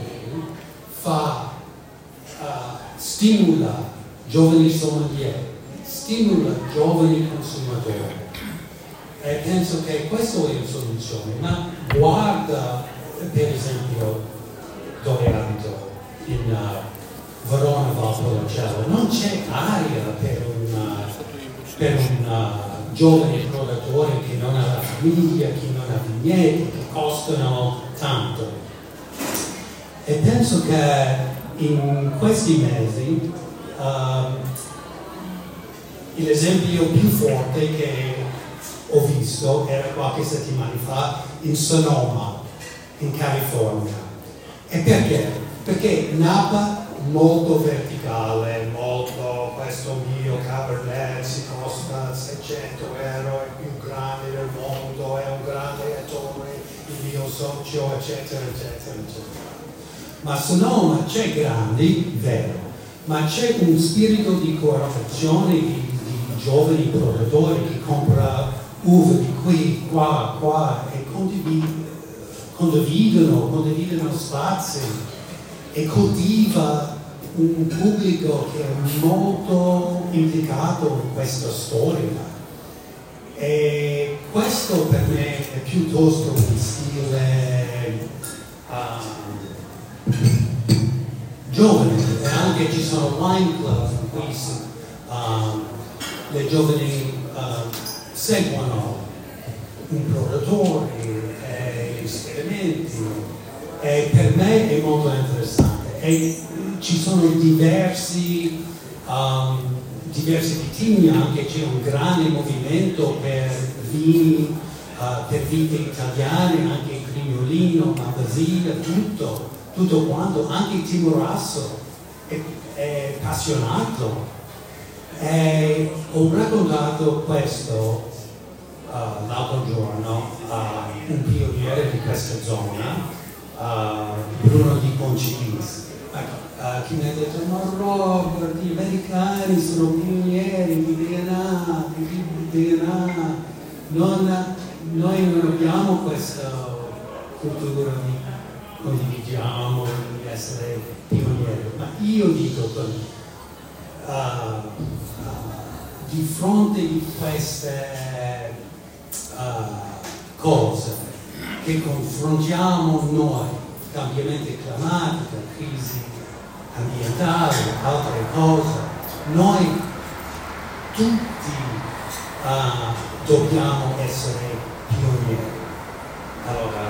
stimola giovani sommelier, stimola giovani consumatori. E penso che questa è la soluzione. Ma guarda, per esempio, dove abito, in Verona Valpolicella, non c'è aria per un giovane produttore che non ha la famiglia, che non ha vigneti, che costano tanto. E penso che in questi mesi l'esempio più forte che ho visto era qualche settimana fa in Sonoma, in California. E perché? Perché Napa molto verticale, molto, questo mio Cabernet si costa 600 euro, è più grande del mondo, è un grande attore, il mio socio, eccetera, eccetera, eccetera. Ma Sonoma c'è grandi, vero, ma c'è un spirito di collaborazione di giovani produttori che compra uve di qui, qua e condividono spazi e coltiva un pubblico che è molto implicato in questa storia. E questo per me è piuttosto un stile giovane, e anche ci sono wine club in cui le giovani seguono un produttore e esperimenti, e per me è molto interessante. E ci sono diversi diversi vitigni, anche c'è un grande movimento per vini, per vite italiane, anche il Grignolino, Malvasia, tutto quanto, anche il Timorasso è appassionato. E ho raccontato questo l'altro giorno a un pioniere di questa zona, Bruno di Poncilis. Chi mi ha detto: ma Robert, gli americani sono pionieri di DNA, noi non abbiamo questa cultura di condividiamo di essere pionieri. Ma io dico di fronte di queste cose che confrontiamo noi, cambiamento climatico, crisi ambientale, altre cose, noi tutti dobbiamo essere pionieri. Allora,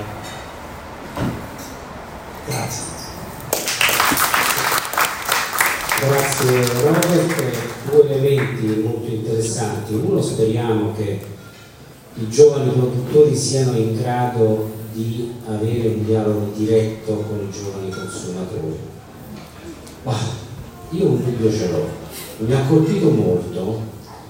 grazie. Grazie Robert, due elementi molto interessanti. Uno, speriamo che i giovani produttori siano in grado di avere un dialogo diretto con i giovani consumatori. Ma io un dubbio ce l'ho, mi ha colpito molto.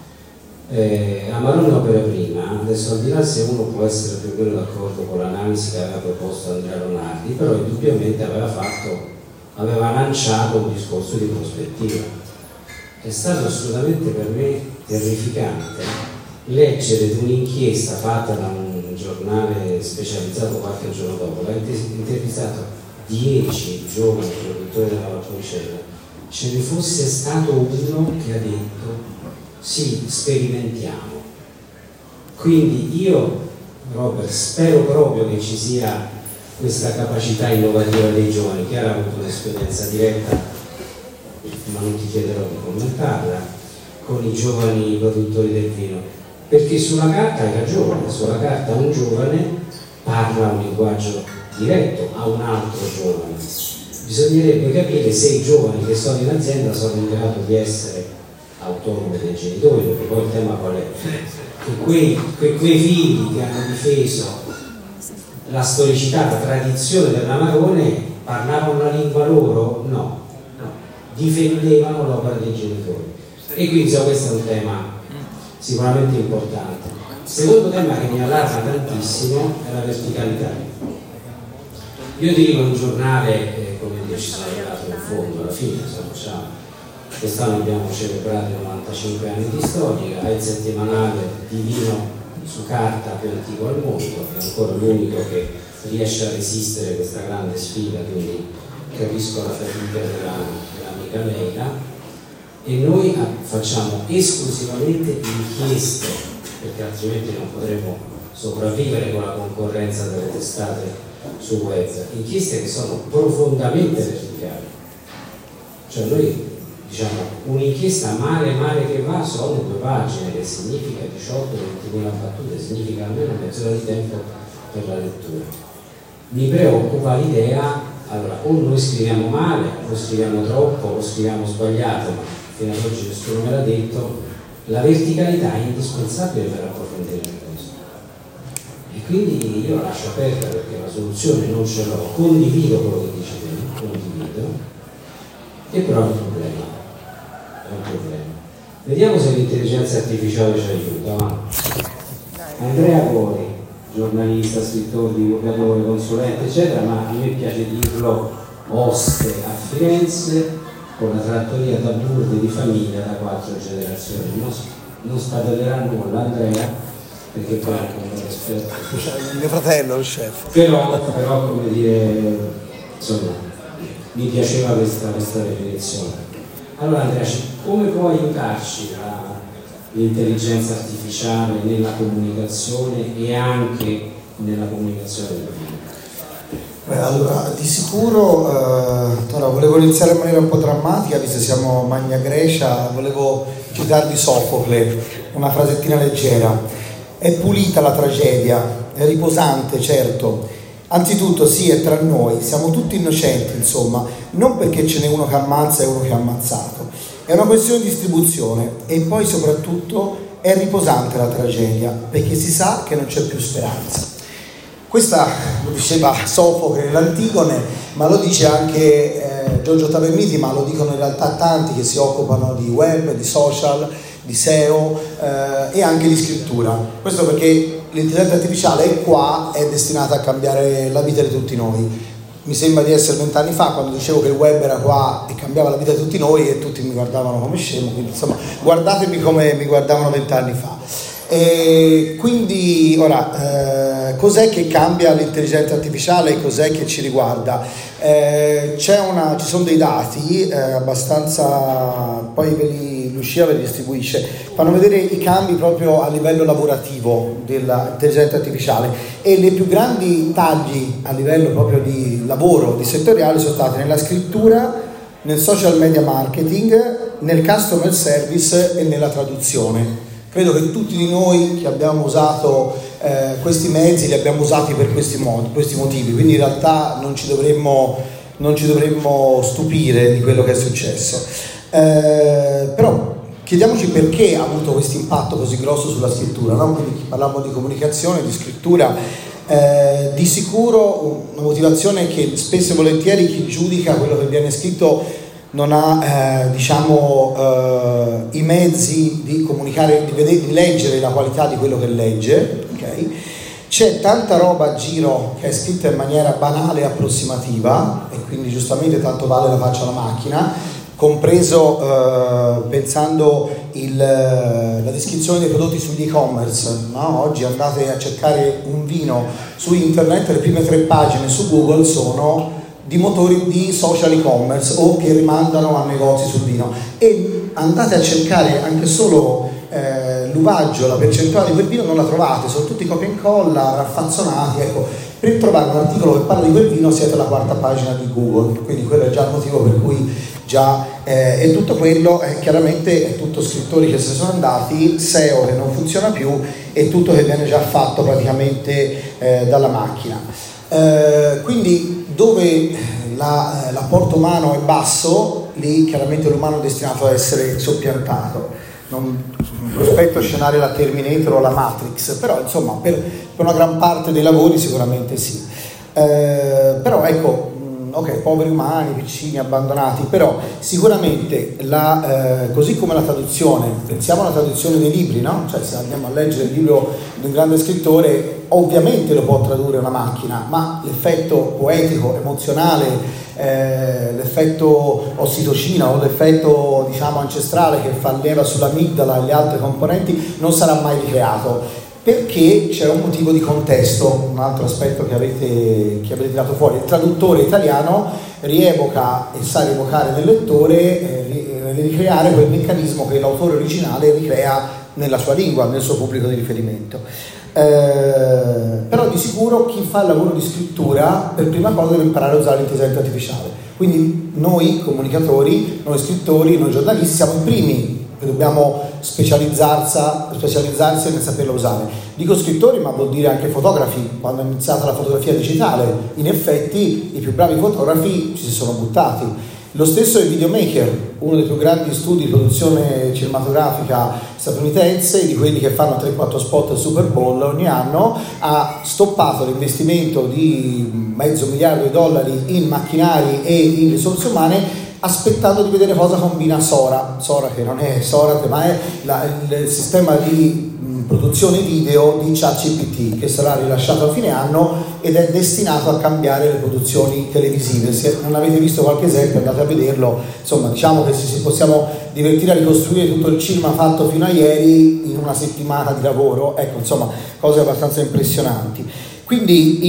Amarone opera prima, adesso al di là se uno può essere più o meno d'accordo con l'analisi che aveva proposto Andrea Lonardi, però indubbiamente aveva lanciato un discorso di prospettiva. È stato assolutamente per me terrificante leggere di un'inchiesta fatta da un giornale specializzato qualche giorno dopo, l'ha intervistato 10 giovani produttori della Valpolicella, ce ne fosse stato uno che ha detto sì, sperimentiamo. Quindi io, Robert, spero proprio che ci sia questa capacità innovativa dei giovani. Chiara ha avuto un'esperienza diretta, ma non ti chiederò di commentarla, con i giovani produttori del vino, perché sulla carta hai ragione, sulla carta un giovane parla un linguaggio diretto a un altro giovane. Bisognerebbe capire se i giovani che sono in azienda sono in grado di essere autonomi dei genitori, perché poi il tema qual è? Che quei figli che hanno difeso la storicità, la tradizione dell'Amarone parlavano la lingua loro? No, difendevano l'opera dei genitori. E quindi questo è un tema sicuramente importante. Il secondo tema che mi allarma tantissimo è la verticalità. Io dirigo un giornale, come dire, ci sono arrivato in fondo alla fine, quest'anno abbiamo celebrato i 95 anni di storia, è il settimanale di vino su carta più antico al mondo, è ancora l'unico che riesce a resistere a questa grande sfida, quindi capisco la fatica dell'amica Leila. E noi facciamo esclusivamente inchieste, perché altrimenti non potremo sopravvivere con la concorrenza delle testate su web, inchieste che sono profondamente verticali. Cioè noi diciamo un'inchiesta male che va sono 2 pagine, che significa 18-20.000 battute, significa almeno mezz'ora di tempo per la lettura. Mi preoccupa l'idea, allora, o noi scriviamo male, o scriviamo troppo, o scriviamo sbagliato, ma fino ad oggi nessuno me l'ha detto. La verticalità è indispensabile per approfondire le cose. E quindi io la lascio aperta, perché la soluzione non ce l'ho, condivido quello che dice te, condivido, e però è un problema. Vediamo se l'intelligenza artificiale ci aiuta. Andrea Gori, giornalista, scrittore, divulgatore, consulente, eccetera, ma a me piace dirlo oste a Firenze con la trattoria da burde di famiglia da 4 generazioni. Non spadellerà nulla Andrea, perché poi è un esperto. Mio fratello, il chef. Però come dire, insomma, mi piaceva questa definizione. Allora Andrea, come può aiutarci l'intelligenza artificiale nella comunicazione e anche nella comunicazione del vino? Allora, di sicuro, volevo iniziare in maniera un po' drammatica, visto che siamo Magna Grecia, volevo citarvi Sofocle, una frasettina leggera. È pulita la tragedia, è riposante, certo. Anzitutto sì, è tra noi, siamo tutti innocenti, insomma, non perché ce n'è uno che ammazza e uno che ha ammazzato. È una questione di distribuzione e poi soprattutto è riposante la tragedia, perché si sa che non c'è più speranza. Questa lo diceva Sofocle nell'Antigone, ma lo dice anche Giorgio Taverniti, ma lo dicono in realtà tanti che si occupano di web, di social, di SEO e anche di scrittura. Questo perché l'intelligenza artificiale è qua, è destinata a cambiare la vita di tutti noi. Mi sembra di essere 20 anni fa quando dicevo che il web era qua e cambiava la vita di tutti noi e tutti mi guardavano come scemo, quindi insomma guardatemi come mi guardavano 20 anni fa. E quindi ora cos'è che cambia l'intelligenza artificiale e cos'è che ci riguarda? Ci sono dei dati abbastanza, poi Lucia ve li distribuisce, fanno vedere i cambi proprio a livello lavorativo dell'intelligenza artificiale, e le più grandi tagli a livello proprio di lavoro, di settoriale, sono stati nella scrittura, nel social media marketing, nel customer service e nella traduzione. Credo che tutti di noi che abbiamo usato questi mezzi li abbiamo usati per questi motivi, quindi in realtà non ci dovremmo stupire di quello che è successo. Però chiediamoci perché ha avuto questo impatto così grosso sulla scrittura, no? Quindi parliamo di comunicazione, di scrittura, di sicuro una motivazione che spesso e volentieri chi giudica quello che viene scritto non ha i mezzi di comunicare, di leggere la qualità di quello che legge, okay? C'è tanta roba a giro che è scritta in maniera banale e approssimativa, e quindi giustamente tanto vale la faccia alla macchina, compreso pensando la descrizione dei prodotti sugli e-commerce, no? Oggi andate a cercare un vino su internet, le prime 3 pagine su Google sono di motori di social e-commerce o che rimandano a negozi sul vino, e andate a cercare anche solo l'uvaggio, la percentuale di quel vino, non la trovate, sono tutti copia e incolla, raffazzonati. Ecco, per trovare un articolo che parla di quel vino siete alla 4ª pagina di Google, quindi quello è già il motivo per cui e tutto quello chiaramente è tutto scrittori che se sono andati, SEO che non funziona più, e tutto che viene già fatto praticamente dalla macchina. Quindi dove l'apporto umano è basso, lì chiaramente l'umano è destinato a essere soppiantato. Non prospetto scenari la Terminator o la Matrix, però insomma per una gran parte dei lavori sicuramente sì. Però ecco, ok, poveri umani, piccini, abbandonati, però sicuramente così come la traduzione, pensiamo alla traduzione dei libri, no? Cioè se andiamo a leggere il libro di un grande scrittore, ovviamente lo può tradurre una macchina, ma l'effetto poetico, emozionale, l'effetto ossitocina o l'effetto ancestrale che fa leva sull'amigdala e le altre componenti non sarà mai ricreato, perché c'è un motivo di contesto, un altro aspetto che avete tirato fuori. Il traduttore italiano rievoca e sa rievocare nel lettore, ricreare quel meccanismo che l'autore originale ricrea nella sua lingua, nel suo pubblico di riferimento. Però di sicuro chi fa il lavoro di scrittura per prima cosa deve imparare a usare l'intelligenza artificiale. Quindi noi comunicatori, noi scrittori, noi giornalisti siamo i primi che dobbiamo specializzarsi nel saperlo usare. Dico scrittori, ma vuol dire anche fotografi. Quando è iniziata la fotografia digitale, in effetti i più bravi fotografi ci si sono buttati. Lo stesso è il videomaker, uno dei più grandi studi di produzione cinematografica statunitense, di quelli che fanno 3-4 spot al Super Bowl ogni anno, ha stoppato l'investimento di $500 miliardi in macchinari e in risorse umane, aspettando di vedere cosa combina Sora, che non è Sorate, ma è il sistema di produzione video di ChatGPT, che sarà rilasciato a fine anno ed è destinato a cambiare le produzioni televisive. Se non avete visto qualche esempio, andate a vederlo. Insomma, diciamo che se possiamo divertire a ricostruire tutto il cinema fatto fino a ieri in una settimana di lavoro, ecco, insomma, cose abbastanza impressionanti. Quindi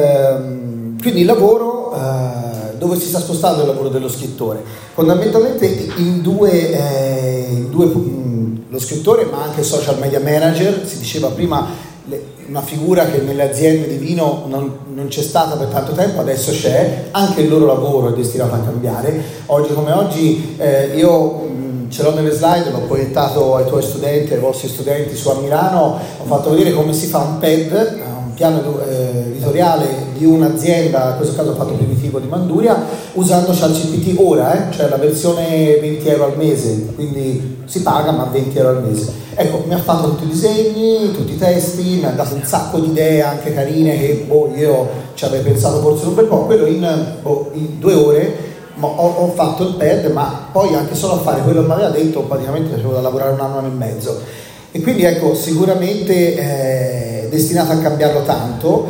il lavoro, dove si sta spostando il lavoro dello scrittore? Fondamentalmente in due lo scrittore, ma anche il social media manager. Si diceva prima una figura che nelle aziende di vino non c'è stata per tanto tempo, adesso c'è, anche il loro lavoro è destinato a cambiare. Oggi come oggi io ce l'ho nelle slide, l'ho proiettato ai tuoi studenti, ai vostri studenti su a Milano, ho fatto vedere come si fa un PED, un piano di editoriale di un'azienda, in questo caso ho fatto Primitivo di Manduria, usando ChatGPT ora, cioè la versione 20 euro al mese, quindi si paga ma 20 euro al mese. Ecco, mi ha fatto tutti i disegni, tutti i testi, mi ha dato un sacco di idee anche carine che io ci avevo pensato forse un bel po', quello in 2 ore ho fatto il pad, ma poi anche solo a fare quello che mi aveva detto praticamente facevo da lavorare 1 anno e mezzo. E quindi ecco, sicuramente è destinato a cambiarlo tanto,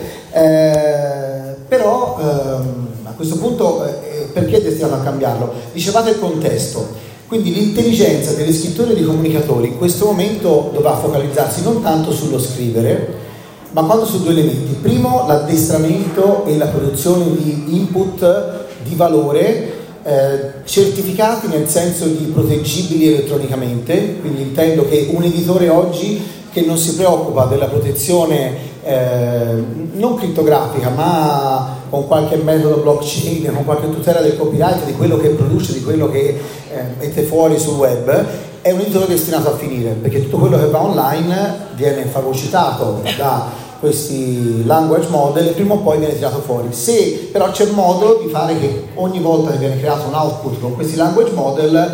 però a questo punto perché è destinato a cambiarlo? Dicevate il contesto. Quindi l'intelligenza degli scrittori e dei comunicatori in questo momento dovrà focalizzarsi non tanto sullo scrivere, ma quanto su 2 elementi. Primo, l'addestramento e la produzione di input di valore certificati nel senso di proteggibili elettronicamente, quindi intendo che un editore oggi che non si preoccupa della protezione non crittografica ma con qualche metodo blockchain, con qualche tutela del copyright di quello che produce, di quello che mette fuori sul web, è un editore destinato a finire, perché tutto quello che va online viene fagocitato da questi language model e prima o poi viene tirato fuori. Se però c'è modo di fare che ogni volta che viene creato un output con questi language model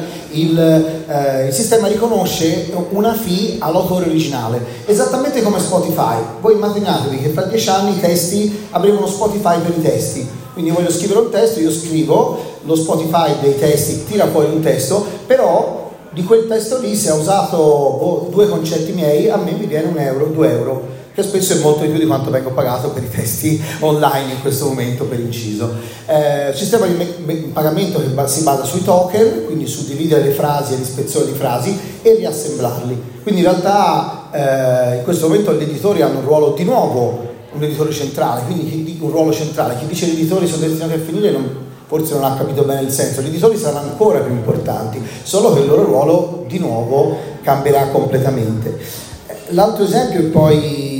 il sistema riconosce una fee all'autore originale, esattamente come Spotify. Voi immaginatevi che fra 10 anni i testi avremo uno Spotify per i testi, quindi voglio scrivere un testo, io scrivo, lo Spotify dei testi tira fuori un testo, però di quel testo lì se ha usato 2 concetti miei a me mi viene 1 euro, 2 euro, che spesso è molto di più di quanto vengo pagato per i testi online in questo momento per inciso. Sistema di pagamento che si basa sui token, quindi su dividere le frasi e l'ispezione di frasi e riassemblarli. Quindi in realtà in questo momento gli editori hanno un ruolo di nuovo, un editore centrale, quindi un ruolo centrale. Chi dice che gli editori sono destinati a finire forse non ha capito bene il senso. Gli editori saranno ancora più importanti, solo che il loro ruolo di nuovo cambierà completamente. L'altro esempio, e poi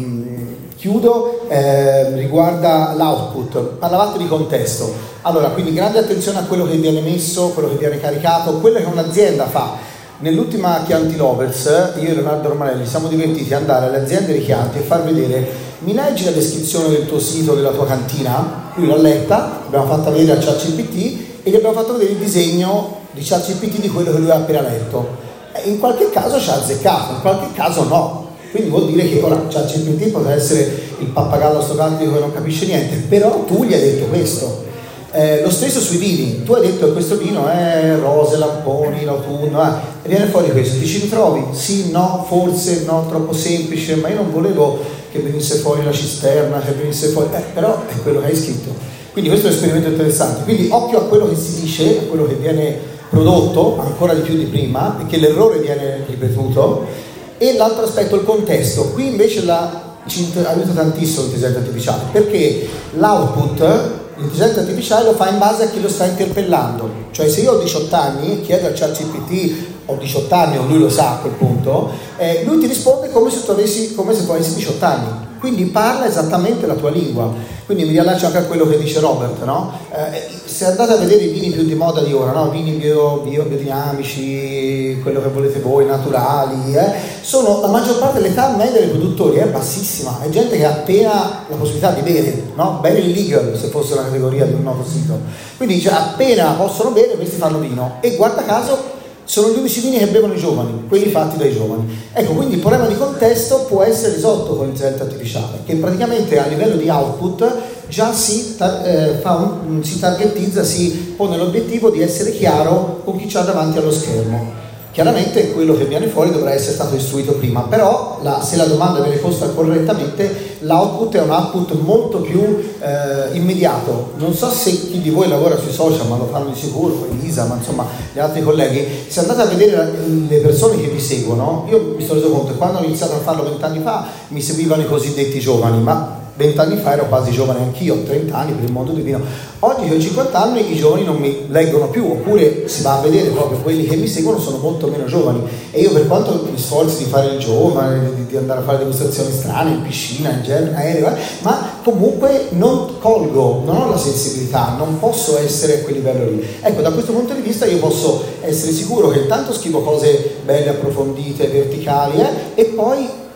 chiudo, riguarda l'output. Parlavate di contesto. Allora, quindi grande attenzione a quello che viene messo, quello che viene caricato, quello che un'azienda fa. Nell'ultima Chianti Lovers, io e Leonardo Romanelli siamo divertiti ad andare alle aziende di Chianti e far vedere: mi leggi la descrizione del tuo sito, della tua cantina? Lui l'ha letta, l'abbiamo fatta vedere a ChatGPT e gli abbiamo fatto vedere il disegno di ChatGPT di quello che lui ha appena letto. In qualche caso ci ha azzeccato, in qualche caso no. Quindi vuol dire che ora ChatGPT potrà essere il pappagallo stoccastico che non capisce niente, però tu gli hai detto questo. Lo stesso sui vini, tu hai detto che questo vino è rose, lamponi, l'autunno, e viene fuori questo, ti ci ritrovi? Sì, no, forse, no, troppo semplice, ma io non volevo che venisse fuori la cisterna, che venisse fuori, però è quello che hai scritto. Quindi questo è un esperimento interessante, quindi occhio a quello che si dice, a quello che viene prodotto, ancora di più di prima, perché l'errore viene ripetuto. E l'altro aspetto, il contesto. Qui invece ci aiuta tantissimo l'intelligenza artificiale, perché l'output l'intelligenza artificiale lo fa in base a chi lo sta interpellando. Cioè se io ho 18 anni, chiedo a ChatGPT ho 18 anni, o lui lo sa a quel punto, lui ti risponde come se tu avessi 18 anni. Quindi parla esattamente la tua lingua. Quindi mi riallaccio anche a quello che dice Robert, no? Se andate a vedere i vini più di moda di ora, no? Vini biodinamici, quello che volete voi, naturali, sono la maggior parte dell'età media dei produttori è bassissima, è gente che ha appena la possibilità di bere, no? Bere illegal se fosse una categoria di un noto sito. Quindi cioè, appena possono bere questi fanno vino e guarda caso sono gli unici vini che bevono i giovani, quelli fatti dai giovani. Ecco, quindi il problema di contesto può essere risolto con l'intelligenza artificiale, che praticamente a livello di output già si targetizza, si pone l'obiettivo di essere chiaro con chi c'ha davanti allo schermo. Chiaramente quello che viene fuori dovrà essere stato istruito prima, però se la domanda viene posta correttamente, l'output è un output molto più immediato. Non so se chi di voi lavora sui social, ma lo fanno di sicuro, Elisa, ma insomma gli altri colleghi, se andate a vedere le persone che vi seguono, io mi sono reso conto che quando ho iniziato a farlo 20 anni fa mi seguivano i cosiddetti giovani, ma 20 anni fa ero quasi giovane anch'io, 30 anni per il mondo del vino. Oggi che ho 50 anni i giovani non mi leggono più, oppure si va a vedere proprio quelli che mi seguono sono molto meno giovani. E io per quanto mi sforzi di fare il giovane, di andare a fare dimostrazioni strane in piscina, in aereo, ma comunque non ho la sensibilità, non posso essere a quel livello lì. Ecco, da questo punto di vista io posso essere sicuro che intanto scrivo cose belle, approfondite, verticali, e poi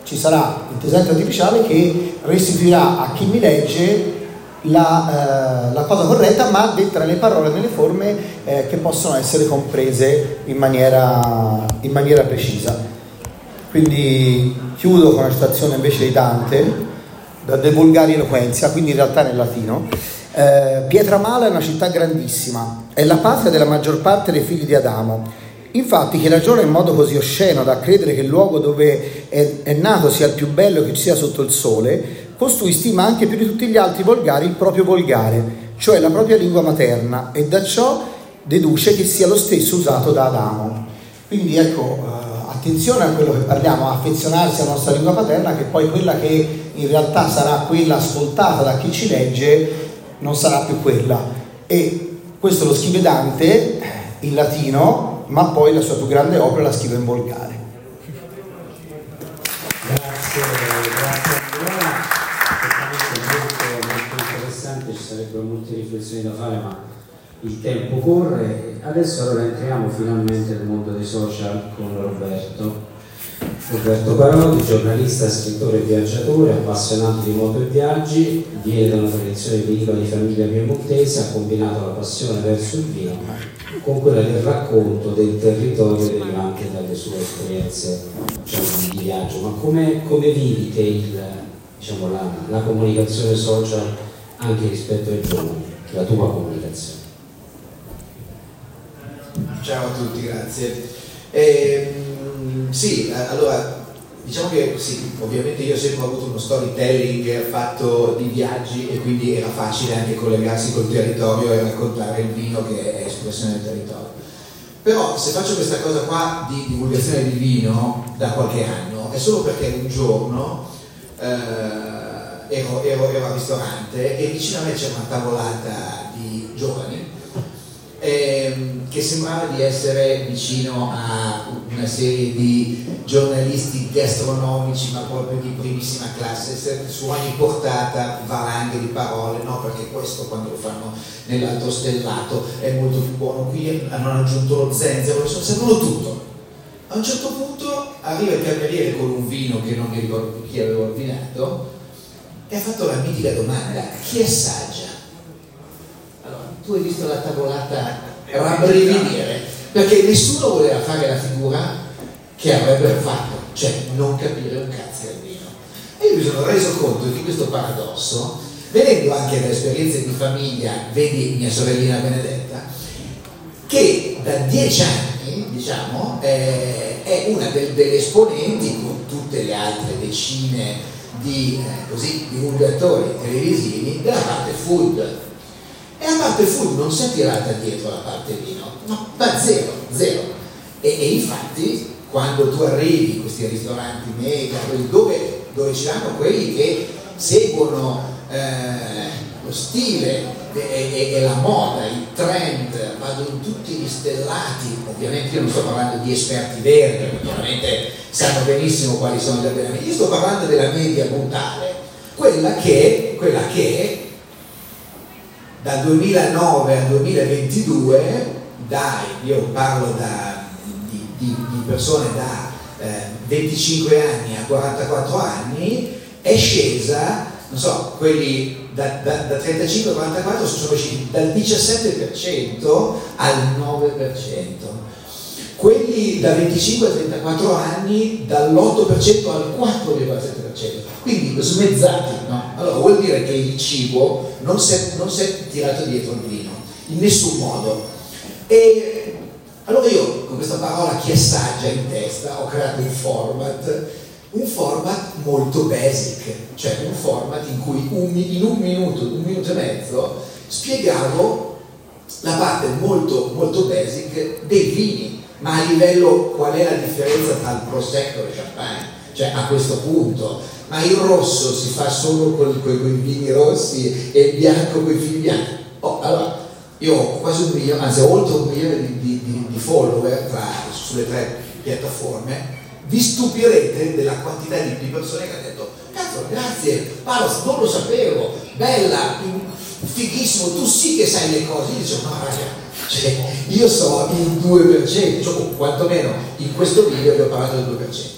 ci sarà l'intelligenza artificiale che restituirà a chi mi legge la cosa corretta, ma detta nelle parole, nelle forme che possono essere comprese in maniera precisa. Quindi chiudo con una citazione invece di Dante, da De Vulgari Eloquentia, quindi in realtà nel latino. Pietramala è una città grandissima, è la patria della maggior parte dei figli di Adamo. Infatti chi ragiona in modo così osceno da credere che il luogo dove è nato sia il più bello che ci sia sotto il sole, costui stima anche più di tutti gli altri volgari il proprio volgare, cioè la propria lingua materna, e da ciò deduce che sia lo stesso usato da Adamo. Quindi ecco, attenzione a quello che parliamo, affezionarsi alla nostra lingua paterna, che poi quella che in realtà sarà quella ascoltata da chi ci legge non sarà più quella. E questo lo scrive Dante in latino, ma poi la sua più grande opera la scrive in volgare. Grazie Andrea, certamente molto interessante, ci sarebbero molte riflessioni da fare, ma il tempo corre. Adesso allora entriamo finalmente nel mondo dei social con Roberto Parodi, giornalista, scrittore e viaggiatore, appassionato di moto e viaggi, viene da una tradizione vinicola di famiglia piemontese, ha combinato la passione verso il vino con quella del racconto del territorio derivante dalle sue esperienze, diciamo, di viaggio. Ma come vivi te la comunicazione social anche rispetto ai giovani, la tua comunicazione? Ciao a tutti, grazie. Sì, allora diciamo che sì, ovviamente io ho sempre avuto uno storytelling fatto di viaggi e quindi era facile anche collegarsi col territorio e raccontare il vino che è espressione del territorio. Però se faccio questa cosa qua di divulgazione di vino da qualche anno è solo perché un giorno ero al ristorante e vicino a me c'era una tavolata di giovani che sembrava di essere vicino a una serie di giornalisti gastronomici, ma proprio di primissima classe, su ogni portata valanghe di parole, no, perché questo quando lo fanno nell'altro stellato è molto più buono, qui hanno aggiunto lo zenzero, servono tutto. A un certo punto arriva il cameriere con un vino che non mi ricordo più chi aveva ordinato e ha fatto la mitica domanda: chi assaggia? Allora, tu hai visto la tavolata rabbrividire, perché nessuno voleva fare la figura che avrebbero fatto, cioè non capire un cazzo del vino. E io mi sono reso conto di questo paradosso, venendo anche da esperienze di famiglia, vedi mia sorellina Benedetta, che da 10 anni, diciamo, è una delle esponenti, con tutte le altre decine di divulgatori televisivi, della parte food. E la parte food non si è tirata dietro la parte vino, no, ma zero. E infatti quando tu arrivi in questi ristoranti mega, dove ci vanno quelli che seguono lo stile e la moda, il trend, vado in tutti gli stellati, ovviamente io non sto parlando di esperti veri, perché ovviamente sanno benissimo quali sono gli abbinamenti, io sto parlando della media montale, quella che dal 2009 al 2022, io parlo di persone da 25 anni a 44 anni, è scesa, non so, quelli da 35 a 44 sono usciti dal 17% al 9%, quelli da 25 a 34 anni dall'8% al 4,7%, quindi smezzati, no? Allora vuol dire che il cibo non si è tirato dietro il vino in nessun modo. E allora io con questa parola chi assaggia in testa ho creato un format molto basic, cioè un format in cui in un minuto e mezzo spiegavo la parte molto, molto basic dei vini, ma a livello qual è la differenza tra il prosecco e il champagne, cioè a questo punto, ma il rosso si fa solo con i vini rossi e il bianco con i vini bianchi. Allora io ho quasi 1 milione, anzi oltre 1 milione di follower sulle 3 piattaforme. Vi stupirete della quantità di persone che hanno detto: cazzo, grazie Paolo, non lo sapevo, bella, fighissimo, tu sì che sai le cose. Io dicevo: no raga, cioè, io so il 2%, cioè, quantomeno in questo video vi ho parlato del 2%.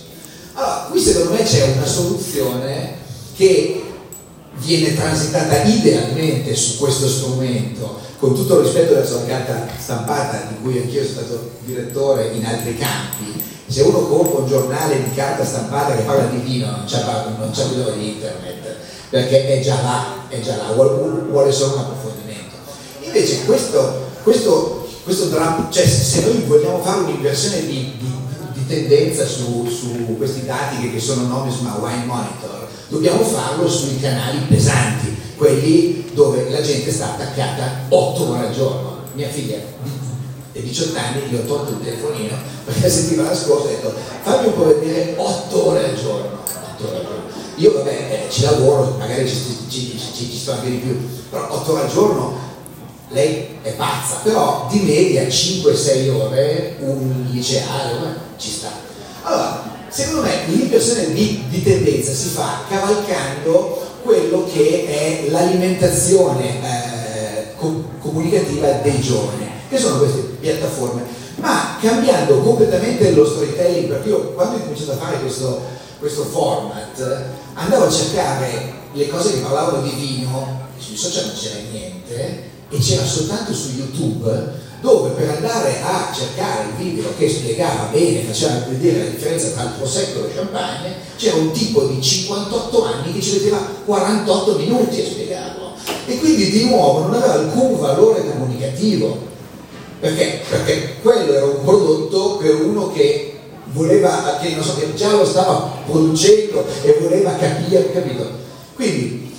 Allora, qui secondo me c'è una soluzione che viene transitata idealmente su questo strumento, con tutto il rispetto verso la carta stampata, di cui anch'io sono stato direttore in altri campi. Se uno compra un giornale di carta stampata che parla di vino, non c'è bisogno di internet, perché è già là, vuole solo un approfondimento. Invece questo cioè se noi vogliamo fare un'inversione di tendenza su questi dati che sono Nomisma Wine Monitor, dobbiamo farlo sui canali pesanti, quelli dove la gente sta attaccata 8 ore al giorno. Mia figlia di 18 anni gli ho tolto il telefonino perché la settimana scorsa ho detto fammi un po' vedere 8 ore al giorno. 8 ore al giorno. Io vabbè ci lavoro, magari ci sto anche di più, però 8 ore al giorno lei è pazza, però di media 5-6 ore un liceale ci sta. Allora, secondo me l'inversione di tendenza si fa cavalcando quello che è l'alimentazione comunicativa dei giovani, che sono queste piattaforme, ma cambiando completamente lo storytelling, perché io quando ho cominciato a fare questo format andavo a cercare le cose che parlavano di vino, sui social non c'era niente e c'era soltanto su YouTube, dove per andare a cercare il video che spiegava bene, faceva vedere la differenza tra il prosecco e lo champagne, c'era un tipo di 58 anni che ci metteva 48 minuti a spiegarlo, e quindi di nuovo non aveva alcun valore comunicativo, perché quello era un prodotto per uno che voleva, che non so, che già lo stava producendo e voleva capire, capito? Quindi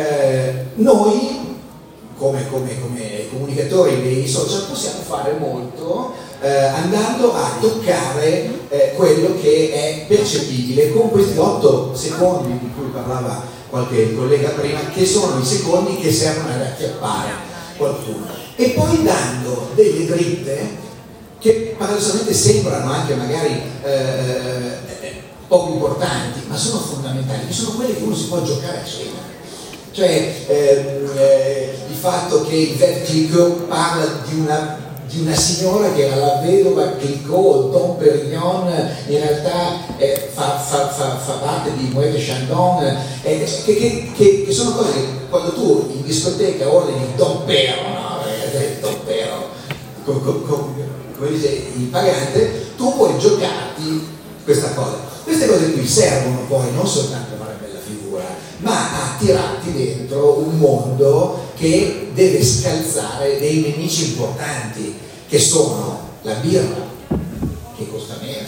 noi come comunicatori dei social possiamo fare molto andando a toccare quello che è percepibile con questi 8 secondi di cui parlava qualche collega prima, che sono i secondi che servono ad acchiappare qualcuno, e poi dando delle dritte che paradossalmente sembrano anche magari poco importanti, ma sono fondamentali, che sono quelle che uno si può giocare a cena. Cioè il fatto che il Vertigo parla di una signora che era la vedova Clicquot, Dom Perignon, in realtà fa parte di Moet de Chandon, che sono cose che quando tu in discoteca ordini Dom Pero, no? Dom Pero, come dice il pagante, tu puoi giocarti questa cosa. Queste cose qui servono poi non soltanto a fare bella figura, ma a tirarti dentro un mondo che deve scalzare dei nemici importanti, che sono la birra, che costa meno,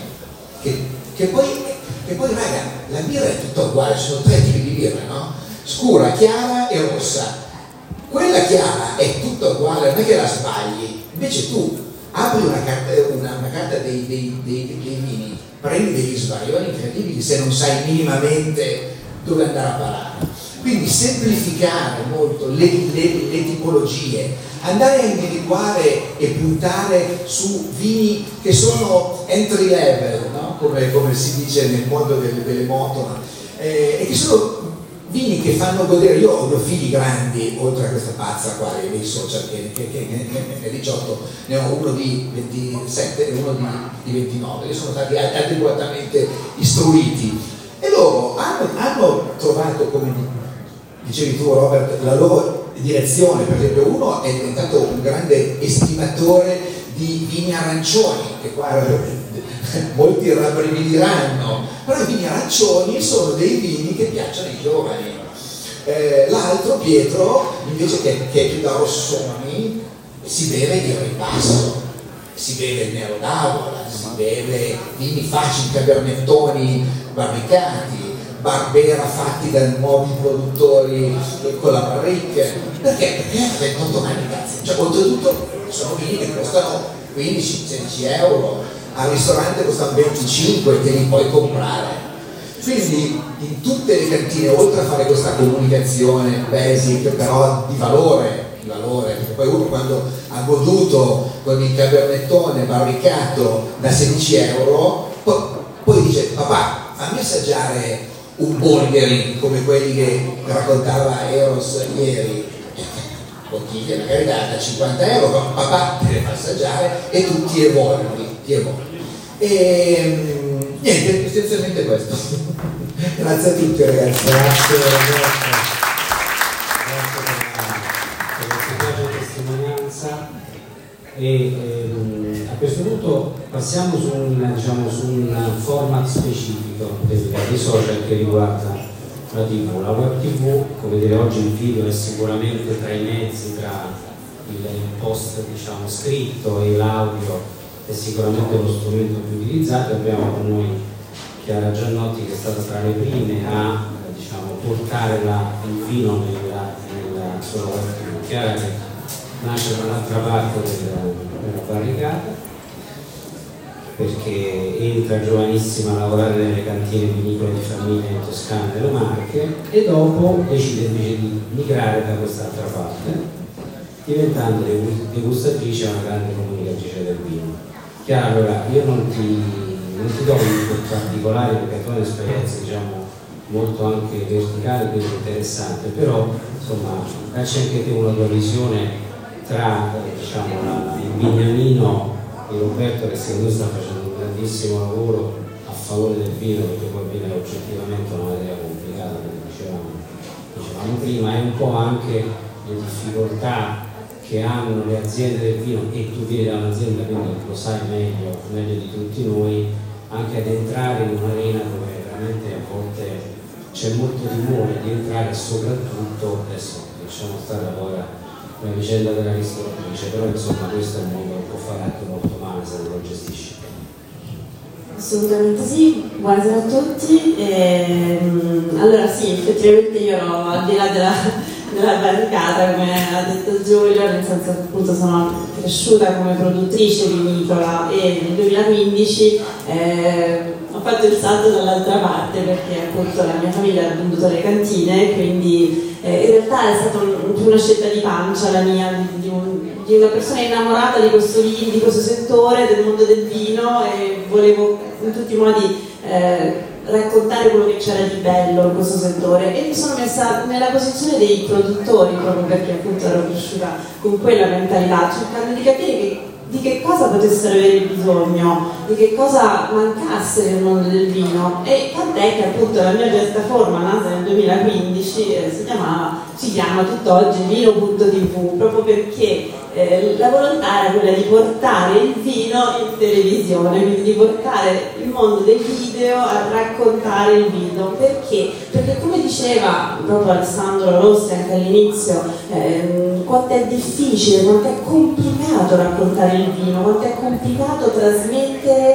che poi raga, la birra è tutta uguale, ci sono 3 tipi di birra, no? Scura, chiara e rossa. Quella chiara è tutta uguale, non è che la sbagli. Invece tu apri una carta dei vini, prendi degli sbaglioni incredibili se non sai minimamente dove andare a parare. Quindi semplificare molto le tipologie, andare a individuare e puntare su vini che sono entry level, no? come si dice nel mondo delle moto, e che sono vini che fanno godere. Io ho 2 figli grandi, oltre a questa pazza qua dei social che è 18, ne ho uno di 27 e uno di 29, che sono stati adeguatamente istruiti, e loro hanno trovato, come dicevi tu Robert, la loro direzione. Per esempio uno è diventato un grande estimatore di vini arancioni, che qua molti rabbrividiranno, però i vini arancioni sono dei vini che piacciono ai giovani. L'altro, Pietro, invece che è più da rossoni, si beve il ripasso, si beve il nero d'avola, si beve vini facili, cabernettoni barricati, Barbera fatti da nuovi produttori con la barricca. Perché? Perché ha 28 anni, cazzo. Cioè, oltretutto sono vini che costano 15-16 euro, al ristorante costano 25 e te li puoi comprare. Quindi in tutte le cantine, oltre a fare questa comunicazione basic però di valore, perché poi uno quando ha goduto con il cabernettone barricato da 16 euro poi dice papà fammi assaggiare un Bulgari come quelli che raccontava Eros ieri, bottiglie magari da 50 euro, ma papà te le fa assaggiare e tu ti evolvi. Niente, essenzialmente questo. Grazie a tutti ragazzi. Grazie per la testimonianza e a questo punto passiamo su un format specifico dei social che riguarda la TV. La web TV, come dire, oggi il video è sicuramente tra i mezzi, tra il post scritto e l'audio è sicuramente lo strumento più utilizzato. Abbiamo con noi Chiara Giannotti che è stata tra le prime a portare il vino nella sua web TV. Chiara che nasce dall'altra parte della barricata perché entra giovanissima a lavorare nelle cantine vinicole di famiglia in Toscana e nelle Marche e dopo decide invece di migrare da quest'altra parte, diventando degustatrice e una grande comunicatrice del vino. Chiara, allora io non ti do input particolari perché tu hai un'esperienza molto anche verticale, quindi interessante, però insomma dacci anche te una tua visione tra il Vignamino di Roberto, che secondo me sta facendo un grandissimo lavoro a favore del vino, perché poi il vino è oggettivamente una materia complicata, come dicevamo prima, e un po' anche le difficoltà che hanno le aziende del vino, e tu vieni da un'azienda quindi lo sai meglio di tutti noi, anche ad entrare in un'arena dove veramente a volte c'è molto timore di entrare, e soprattutto adesso lasciamo stare ora la vicenda della ristoratrice, però insomma questo è un mondo che può fare anche molto male se non lo gestisci. Assolutamente sì, buonasera a tutti. Allora sì, effettivamente io ero al di là della barricata, come ha detto Giulio, nel senso che appunto sono cresciuta come produttrice vinicola e nel 2015 ho fatto il salto dall'altra parte perché appunto la mia famiglia ha venduto le cantine, quindi in realtà è stata una scelta di pancia la mia, di una persona innamorata di questo settore, del mondo del vino, e volevo in tutti i modi raccontare quello che c'era di bello in questo settore, e mi sono messa nella posizione dei produttori proprio perché appunto ero cresciuta con quella mentalità, cercando di capire di che cosa potessero avere bisogno, di che cosa mancasse nel mondo del vino, e tant'è che appunto la mia piattaforma nata nel 2015 si chiama tutt'oggi vino.tv, proprio perché la volontà era quella di portare il vino in televisione, quindi di portare il mondo del video a raccontare il vino. Perché? Perché come diceva proprio Alessandro Rossi anche all'inizio, quanto è difficile, quanto è complicato raccontare il vino, quanto è complicato trasmettere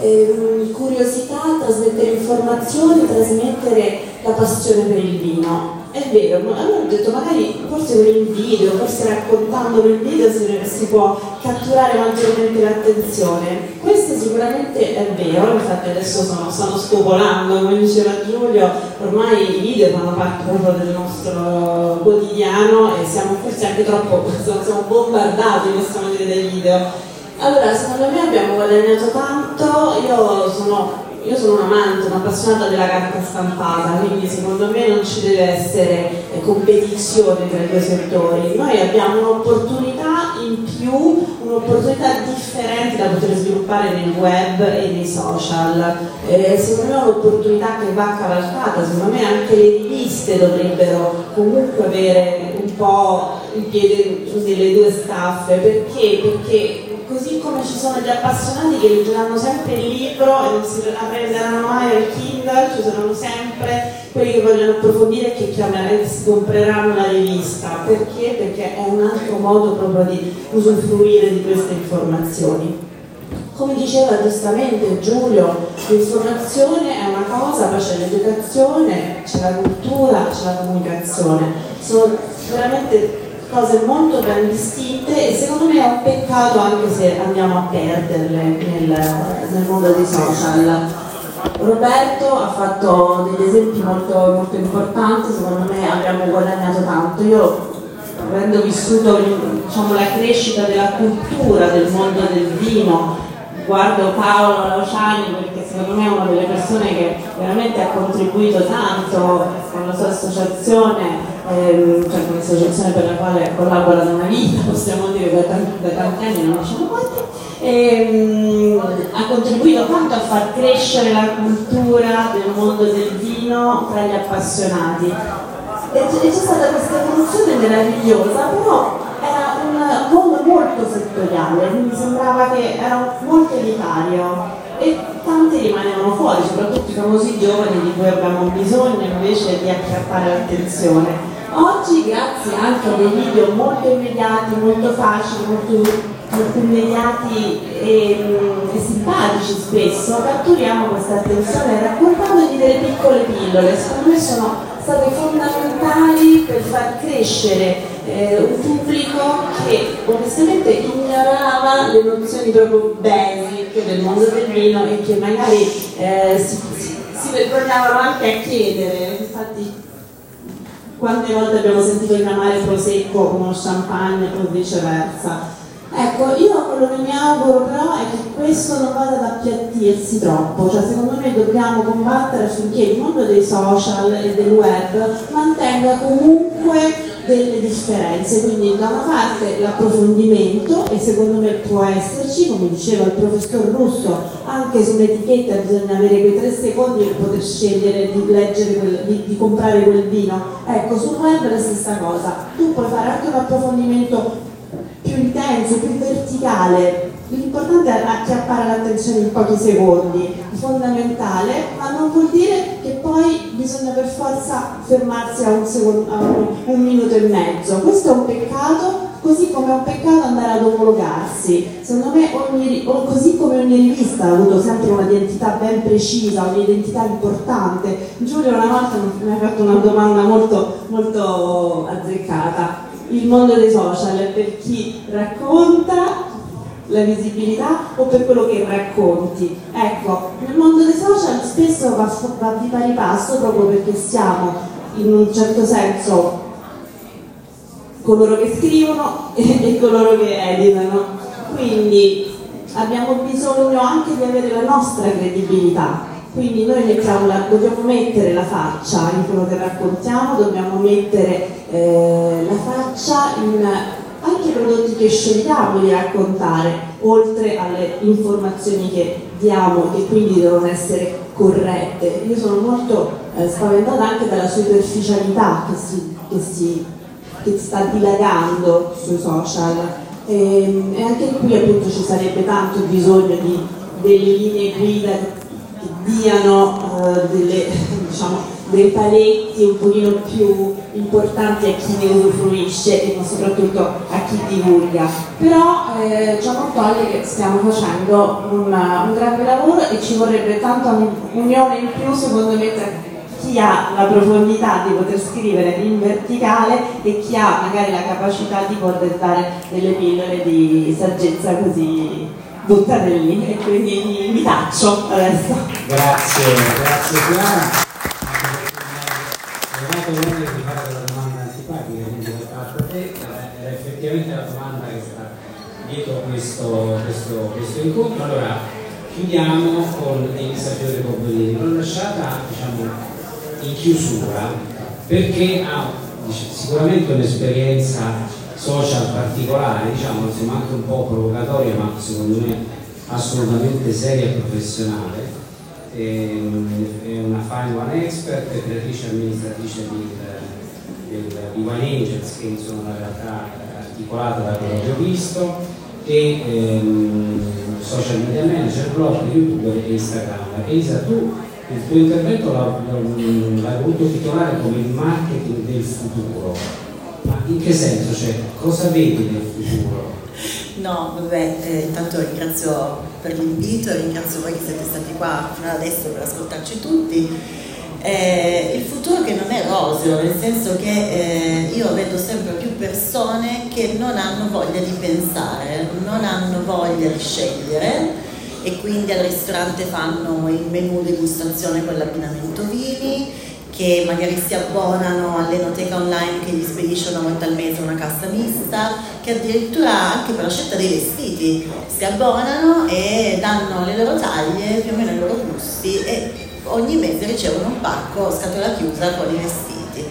curiosità, trasmettere informazioni, trasmettere la passione per il vino. È vero, allora ho detto magari forse con il video, forse raccontando il video si può catturare maggiormente l'attenzione. Questo sicuramente è vero, infatti adesso stanno spopolando, come diceva Giulio, ormai i video fanno parte proprio del nostro quotidiano e siamo forse anche troppo, siamo bombardati, possiamo dire, dai video. Allora, secondo me abbiamo guadagnato tanto. Io sono un amante, un'appassionata della carta stampata, quindi secondo me non ci deve essere competizione tra i due settori. Noi abbiamo un'opportunità in più, un'opportunità differente da poter sviluppare nel web e nei social. Secondo me è un'opportunità che va cavalcata, secondo me anche le riviste dovrebbero comunque avere un po' il piede nelle due staffe. Perché così come ci sono gli appassionati che leggeranno sempre il libro e non si apprenderanno mai al Kindle, ci saranno sempre quelli che vogliono approfondire e che chiaramente si compreranno la rivista. Perché? Perché è un altro modo proprio di usufruire di queste informazioni. Come diceva giustamente Giulio, l'informazione è una cosa, poi c'è l'educazione, c'è la cultura, c'è la comunicazione. Sono veramente cose molto ben distinte e secondo me è un peccato anche se andiamo a perderle nel mondo dei social. Roberto ha fatto degli esempi molto, molto importanti, secondo me abbiamo guadagnato tanto. Io, avendo vissuto la crescita della cultura del mondo del vino, guardo Paolo Lauciani perché secondo me è una delle persone che veramente ha contribuito tanto con la sua associazione, cioè con l'associazione per la quale collabora da una vita, possiamo dire da tanti anni, non diciamo quanti, a contribuito tanto a far crescere la cultura del mondo del vino tra gli appassionati. E c'è stata questa evoluzione meravigliosa, però era un mondo molto settoriale, quindi sembrava che era molto elitario e tanti rimanevano fuori, soprattutto i famosi giovani di cui abbiamo bisogno invece di acchiappare l'attenzione. Oggi, grazie anche a dei video molto immediati, molto facili, molto immediati e simpatici spesso, catturiamo questa attenzione raccontandogli delle piccole pillole. Secondo me sono state fondamentali per far crescere un pubblico che onestamente ignorava le nozioni proprio basic del mondo del vino e che magari si vergognavano anche a chiedere. Infatti, quante volte abbiamo sentito chiamare prosecco come champagne o viceversa. Ecco, io quello che mi auguro però è che questo non vada ad appiattirsi troppo, cioè secondo me dobbiamo combattere affinché il mondo dei social e del web mantenga comunque delle differenze, quindi da una parte l'approfondimento, e secondo me può esserci, come diceva il professor Russo, anche sull'etichetta bisogna avere quei 3 secondi per poter scegliere di leggere, di comprare quel vino. Ecco, sul web è la stessa cosa, tu puoi fare anche un approfondimento più intenso, più verticale, l'importante è acchiappare l'attenzione in pochi secondi, è fondamentale, ma non vuol dire che poi bisogna per forza fermarsi a un minuto e mezzo. Questo è un peccato, così come è un peccato andare ad omologarsi. Secondo me così come ogni rivista ha avuto sempre un'identità ben precisa, un'identità importante. Giulio una volta mi ha fatto una domanda molto, molto azzeccata. Il mondo dei social è per chi racconta la visibilità o per quello che racconti? Ecco, nel mondo dei social spesso va di pari passo proprio perché siamo in un certo senso coloro che scrivono e coloro che editano, quindi abbiamo bisogno anche di avere la nostra credibilità. Quindi noi dobbiamo mettere la faccia in quello che raccontiamo, dobbiamo mettere la faccia in anche i prodotti che scegliamo di raccontare, oltre alle informazioni che diamo e che quindi devono essere corrette. Io sono molto spaventata anche dalla superficialità che sta dilagando sui social e anche qui appunto ci sarebbe tanto bisogno di delle linee guida che diano dei paletti un pochino più importanti a chi ne usufruisce e soprattutto a chi divulga. Però ciò non toglie che stiamo facendo un grande lavoro e ci vorrebbe tanta unione in più, secondo me, tra chi ha la profondità di poter scrivere in verticale e chi ha magari la capacità di poter dare delle pillole di saggezza così buttate lì, e quindi mi taccio adesso. Grazie Chiara. Ho dato l'onere di fare la domanda antipatica, quindi l'ho fatta a te, era effettivamente la domanda che sta dietro questo incontro. Allora, chiudiamo con Elisa Fiore Cobolini. L'ho lasciata in chiusura perché ha sicuramente un'esperienza social particolare, insomma anche un po' provocatoria, ma secondo me assolutamente seria e professionale. È una Fine Wine Expert, creatrice amministratrice di Wine Angels, che insomma una realtà articolata da quello che ho visto, e social media manager, blog, youtuber e Instagram. Elisa, tu il tuo intervento l'hai voluto titolare come il marketing del futuro. Ma in che senso? Cioè, cosa vedi nel futuro? No, vabbè, intanto ringrazio per l'invito, ringrazio voi che siete stati qua fino adesso per ascoltarci tutti. Il futuro che non è roseo, nel senso che io vedo sempre più persone che non hanno voglia di pensare, non hanno voglia di scegliere, e quindi al ristorante fanno il menù degustazione con l'abbinamento vini, che magari si abbonano all'enoteca online che gli spedisce una volta al mese una cassa mista, che addirittura anche per la scelta dei vestiti si abbonano e danno le loro taglie, più o meno i loro gusti, e ogni mese ricevono un pacco scatola chiusa con i vestiti.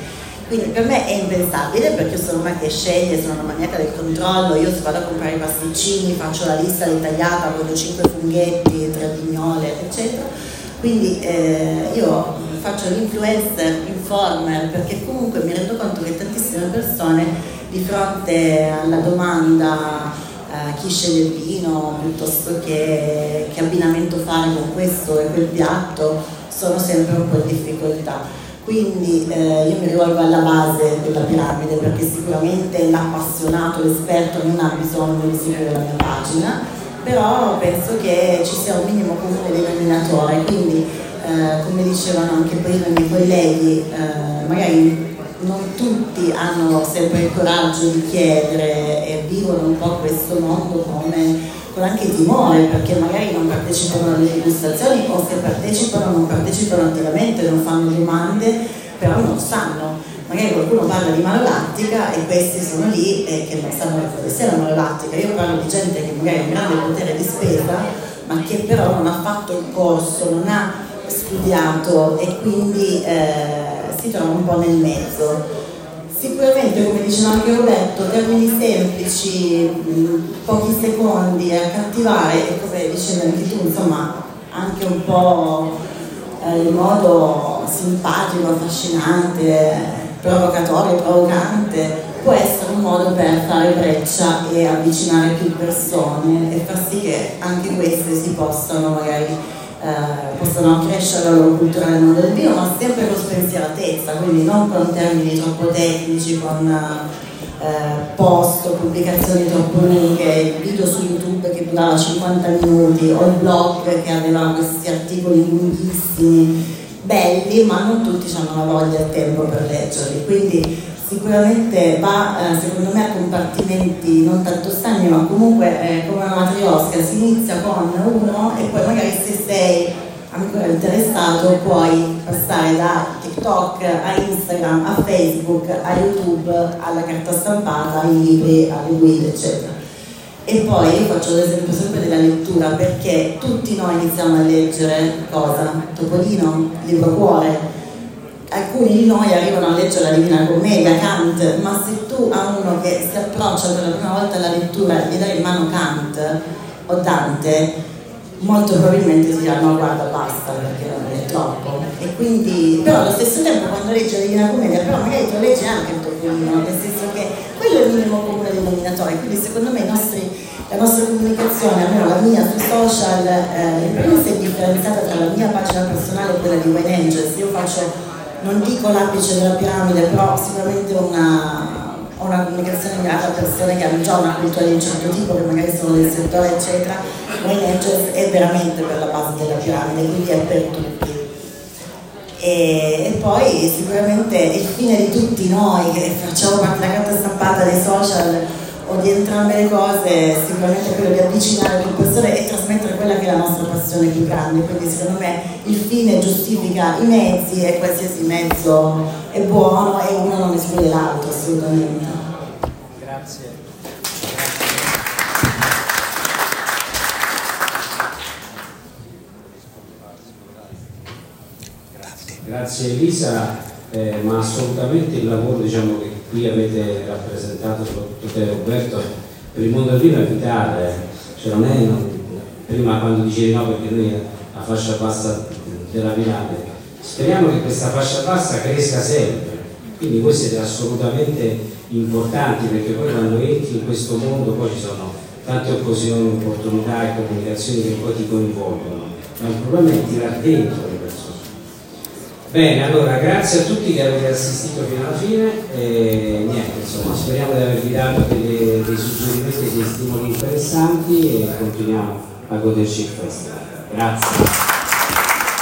Quindi per me è impensabile, perché io sono una che sceglie, sono una maniaca del controllo. Io se vado a comprare i pasticcini faccio la lista dettagliata, voglio 5 funghetti, 3 pignole, eccetera. Quindi io faccio l'influencer informer, perché comunque mi rendo conto che tantissime persone, di fronte alla domanda chi sceglie il vino piuttosto che abbinamento fare con questo e quel piatto, sono sempre un po' in difficoltà. Quindi io mi rivolgo alla base della piramide, perché sicuramente l'appassionato, l'esperto non ha bisogno di seguire la mia pagina, però penso che ci sia un minimo comune denominatore. Quindi come dicevano anche prima i miei colleghi, magari non tutti hanno sempre il coraggio di chiedere e vivono un po' questo mondo con anche timore, perché magari non partecipano alle degustazioni, o se partecipano non partecipano attivamente, non fanno domande, però non sanno. Magari qualcuno parla di malolattica e questi sono lì e che non sanno cosa sia la malolattica. Io parlo di gente che magari ha un grande potere di spesa, ma che però non ha fatto il corso, non ha studiato e quindi si trova un po' nel mezzo. Sicuramente, come diceva anche Roberto, termini semplici, pochi secondi a cattivare, e come dicevi anche tu, insomma, anche un po' in modo simpatico, affascinante, provocatorio, provocante, può essere un modo per fare breccia e avvicinare più persone e far sì che anche queste si possano magari possono crescere la loro cultura nel mondo del vino, ma sempre con spensieratezza, quindi non con termini troppo tecnici, con post, pubblicazioni troppo lunghe, il video su YouTube che durava 50 minuti o il blog che aveva questi articoli lunghissimi, belli, ma non tutti hanno la voglia e il tempo per leggerli. Quindi sicuramente va, secondo me, a compartimenti non tanto stagni, ma comunque come una matriosca, si inizia con uno e poi magari se sei ancora interessato puoi passare da TikTok a Instagram, a Facebook, a YouTube, alla carta stampata, ai libri, alle guide, eccetera. E poi io faccio l'esempio sempre della lettura, perché tutti noi iniziamo a leggere cosa? Topolino, Libro Cuore. Alcuni di noi arrivano a leggere la Divina Commedia, Kant, ma se tu a uno che si approccia per la prima volta alla lettura e gli dai in mano Kant o Dante, molto probabilmente ti diranno no, guarda basta perché non è troppo. E quindi, però allo stesso tempo quando leggi la Divina Commedia, però magari tu leggi anche il Topolino, nel senso che quello è il minimo comune denominatore. Quindi secondo me la nostra comunicazione, almeno la mia sui social, in primis è differenziata tra la mia pagina personale e quella di Wine Angels. Io faccio, non dico l'apice della piramide, però sicuramente una comunicazione mirata a persone che hanno già una cultura di un certo tipo, che magari sono del settore, eccetera. Wine Angels è veramente per la base della piramide, quindi è per tutti. E poi sicuramente il fine di tutti noi che facciamo parte della carta stampata, dei social o di entrambe le cose, sicuramente è quello di avvicinare più persone e trasmettere quella che è la nostra passione più grande. Quindi secondo me il fine giustifica i mezzi e qualsiasi mezzo è buono e uno non esclude l'altro, assolutamente. Grazie. Grazie Elisa, ma assolutamente il lavoro, diciamo, che qui avete rappresentato, soprattutto te Roberto, per il mondo del vino è vitale, cioè non è, prima quando dicevi no perché noi la fascia bassa della piramide, speriamo che questa fascia bassa cresca sempre, quindi voi siete assolutamente importanti, perché poi quando entri in questo mondo poi ci sono tante occasioni, opportunità e comunicazioni che poi ti coinvolgono, ma il problema è tirare dentro le persone. Bene, allora grazie a tutti che avete assistito fino alla fine e niente, insomma, speriamo di avervi dato dei suggerimenti e dei stimoli interessanti e continuiamo a goderci il festival. Grazie.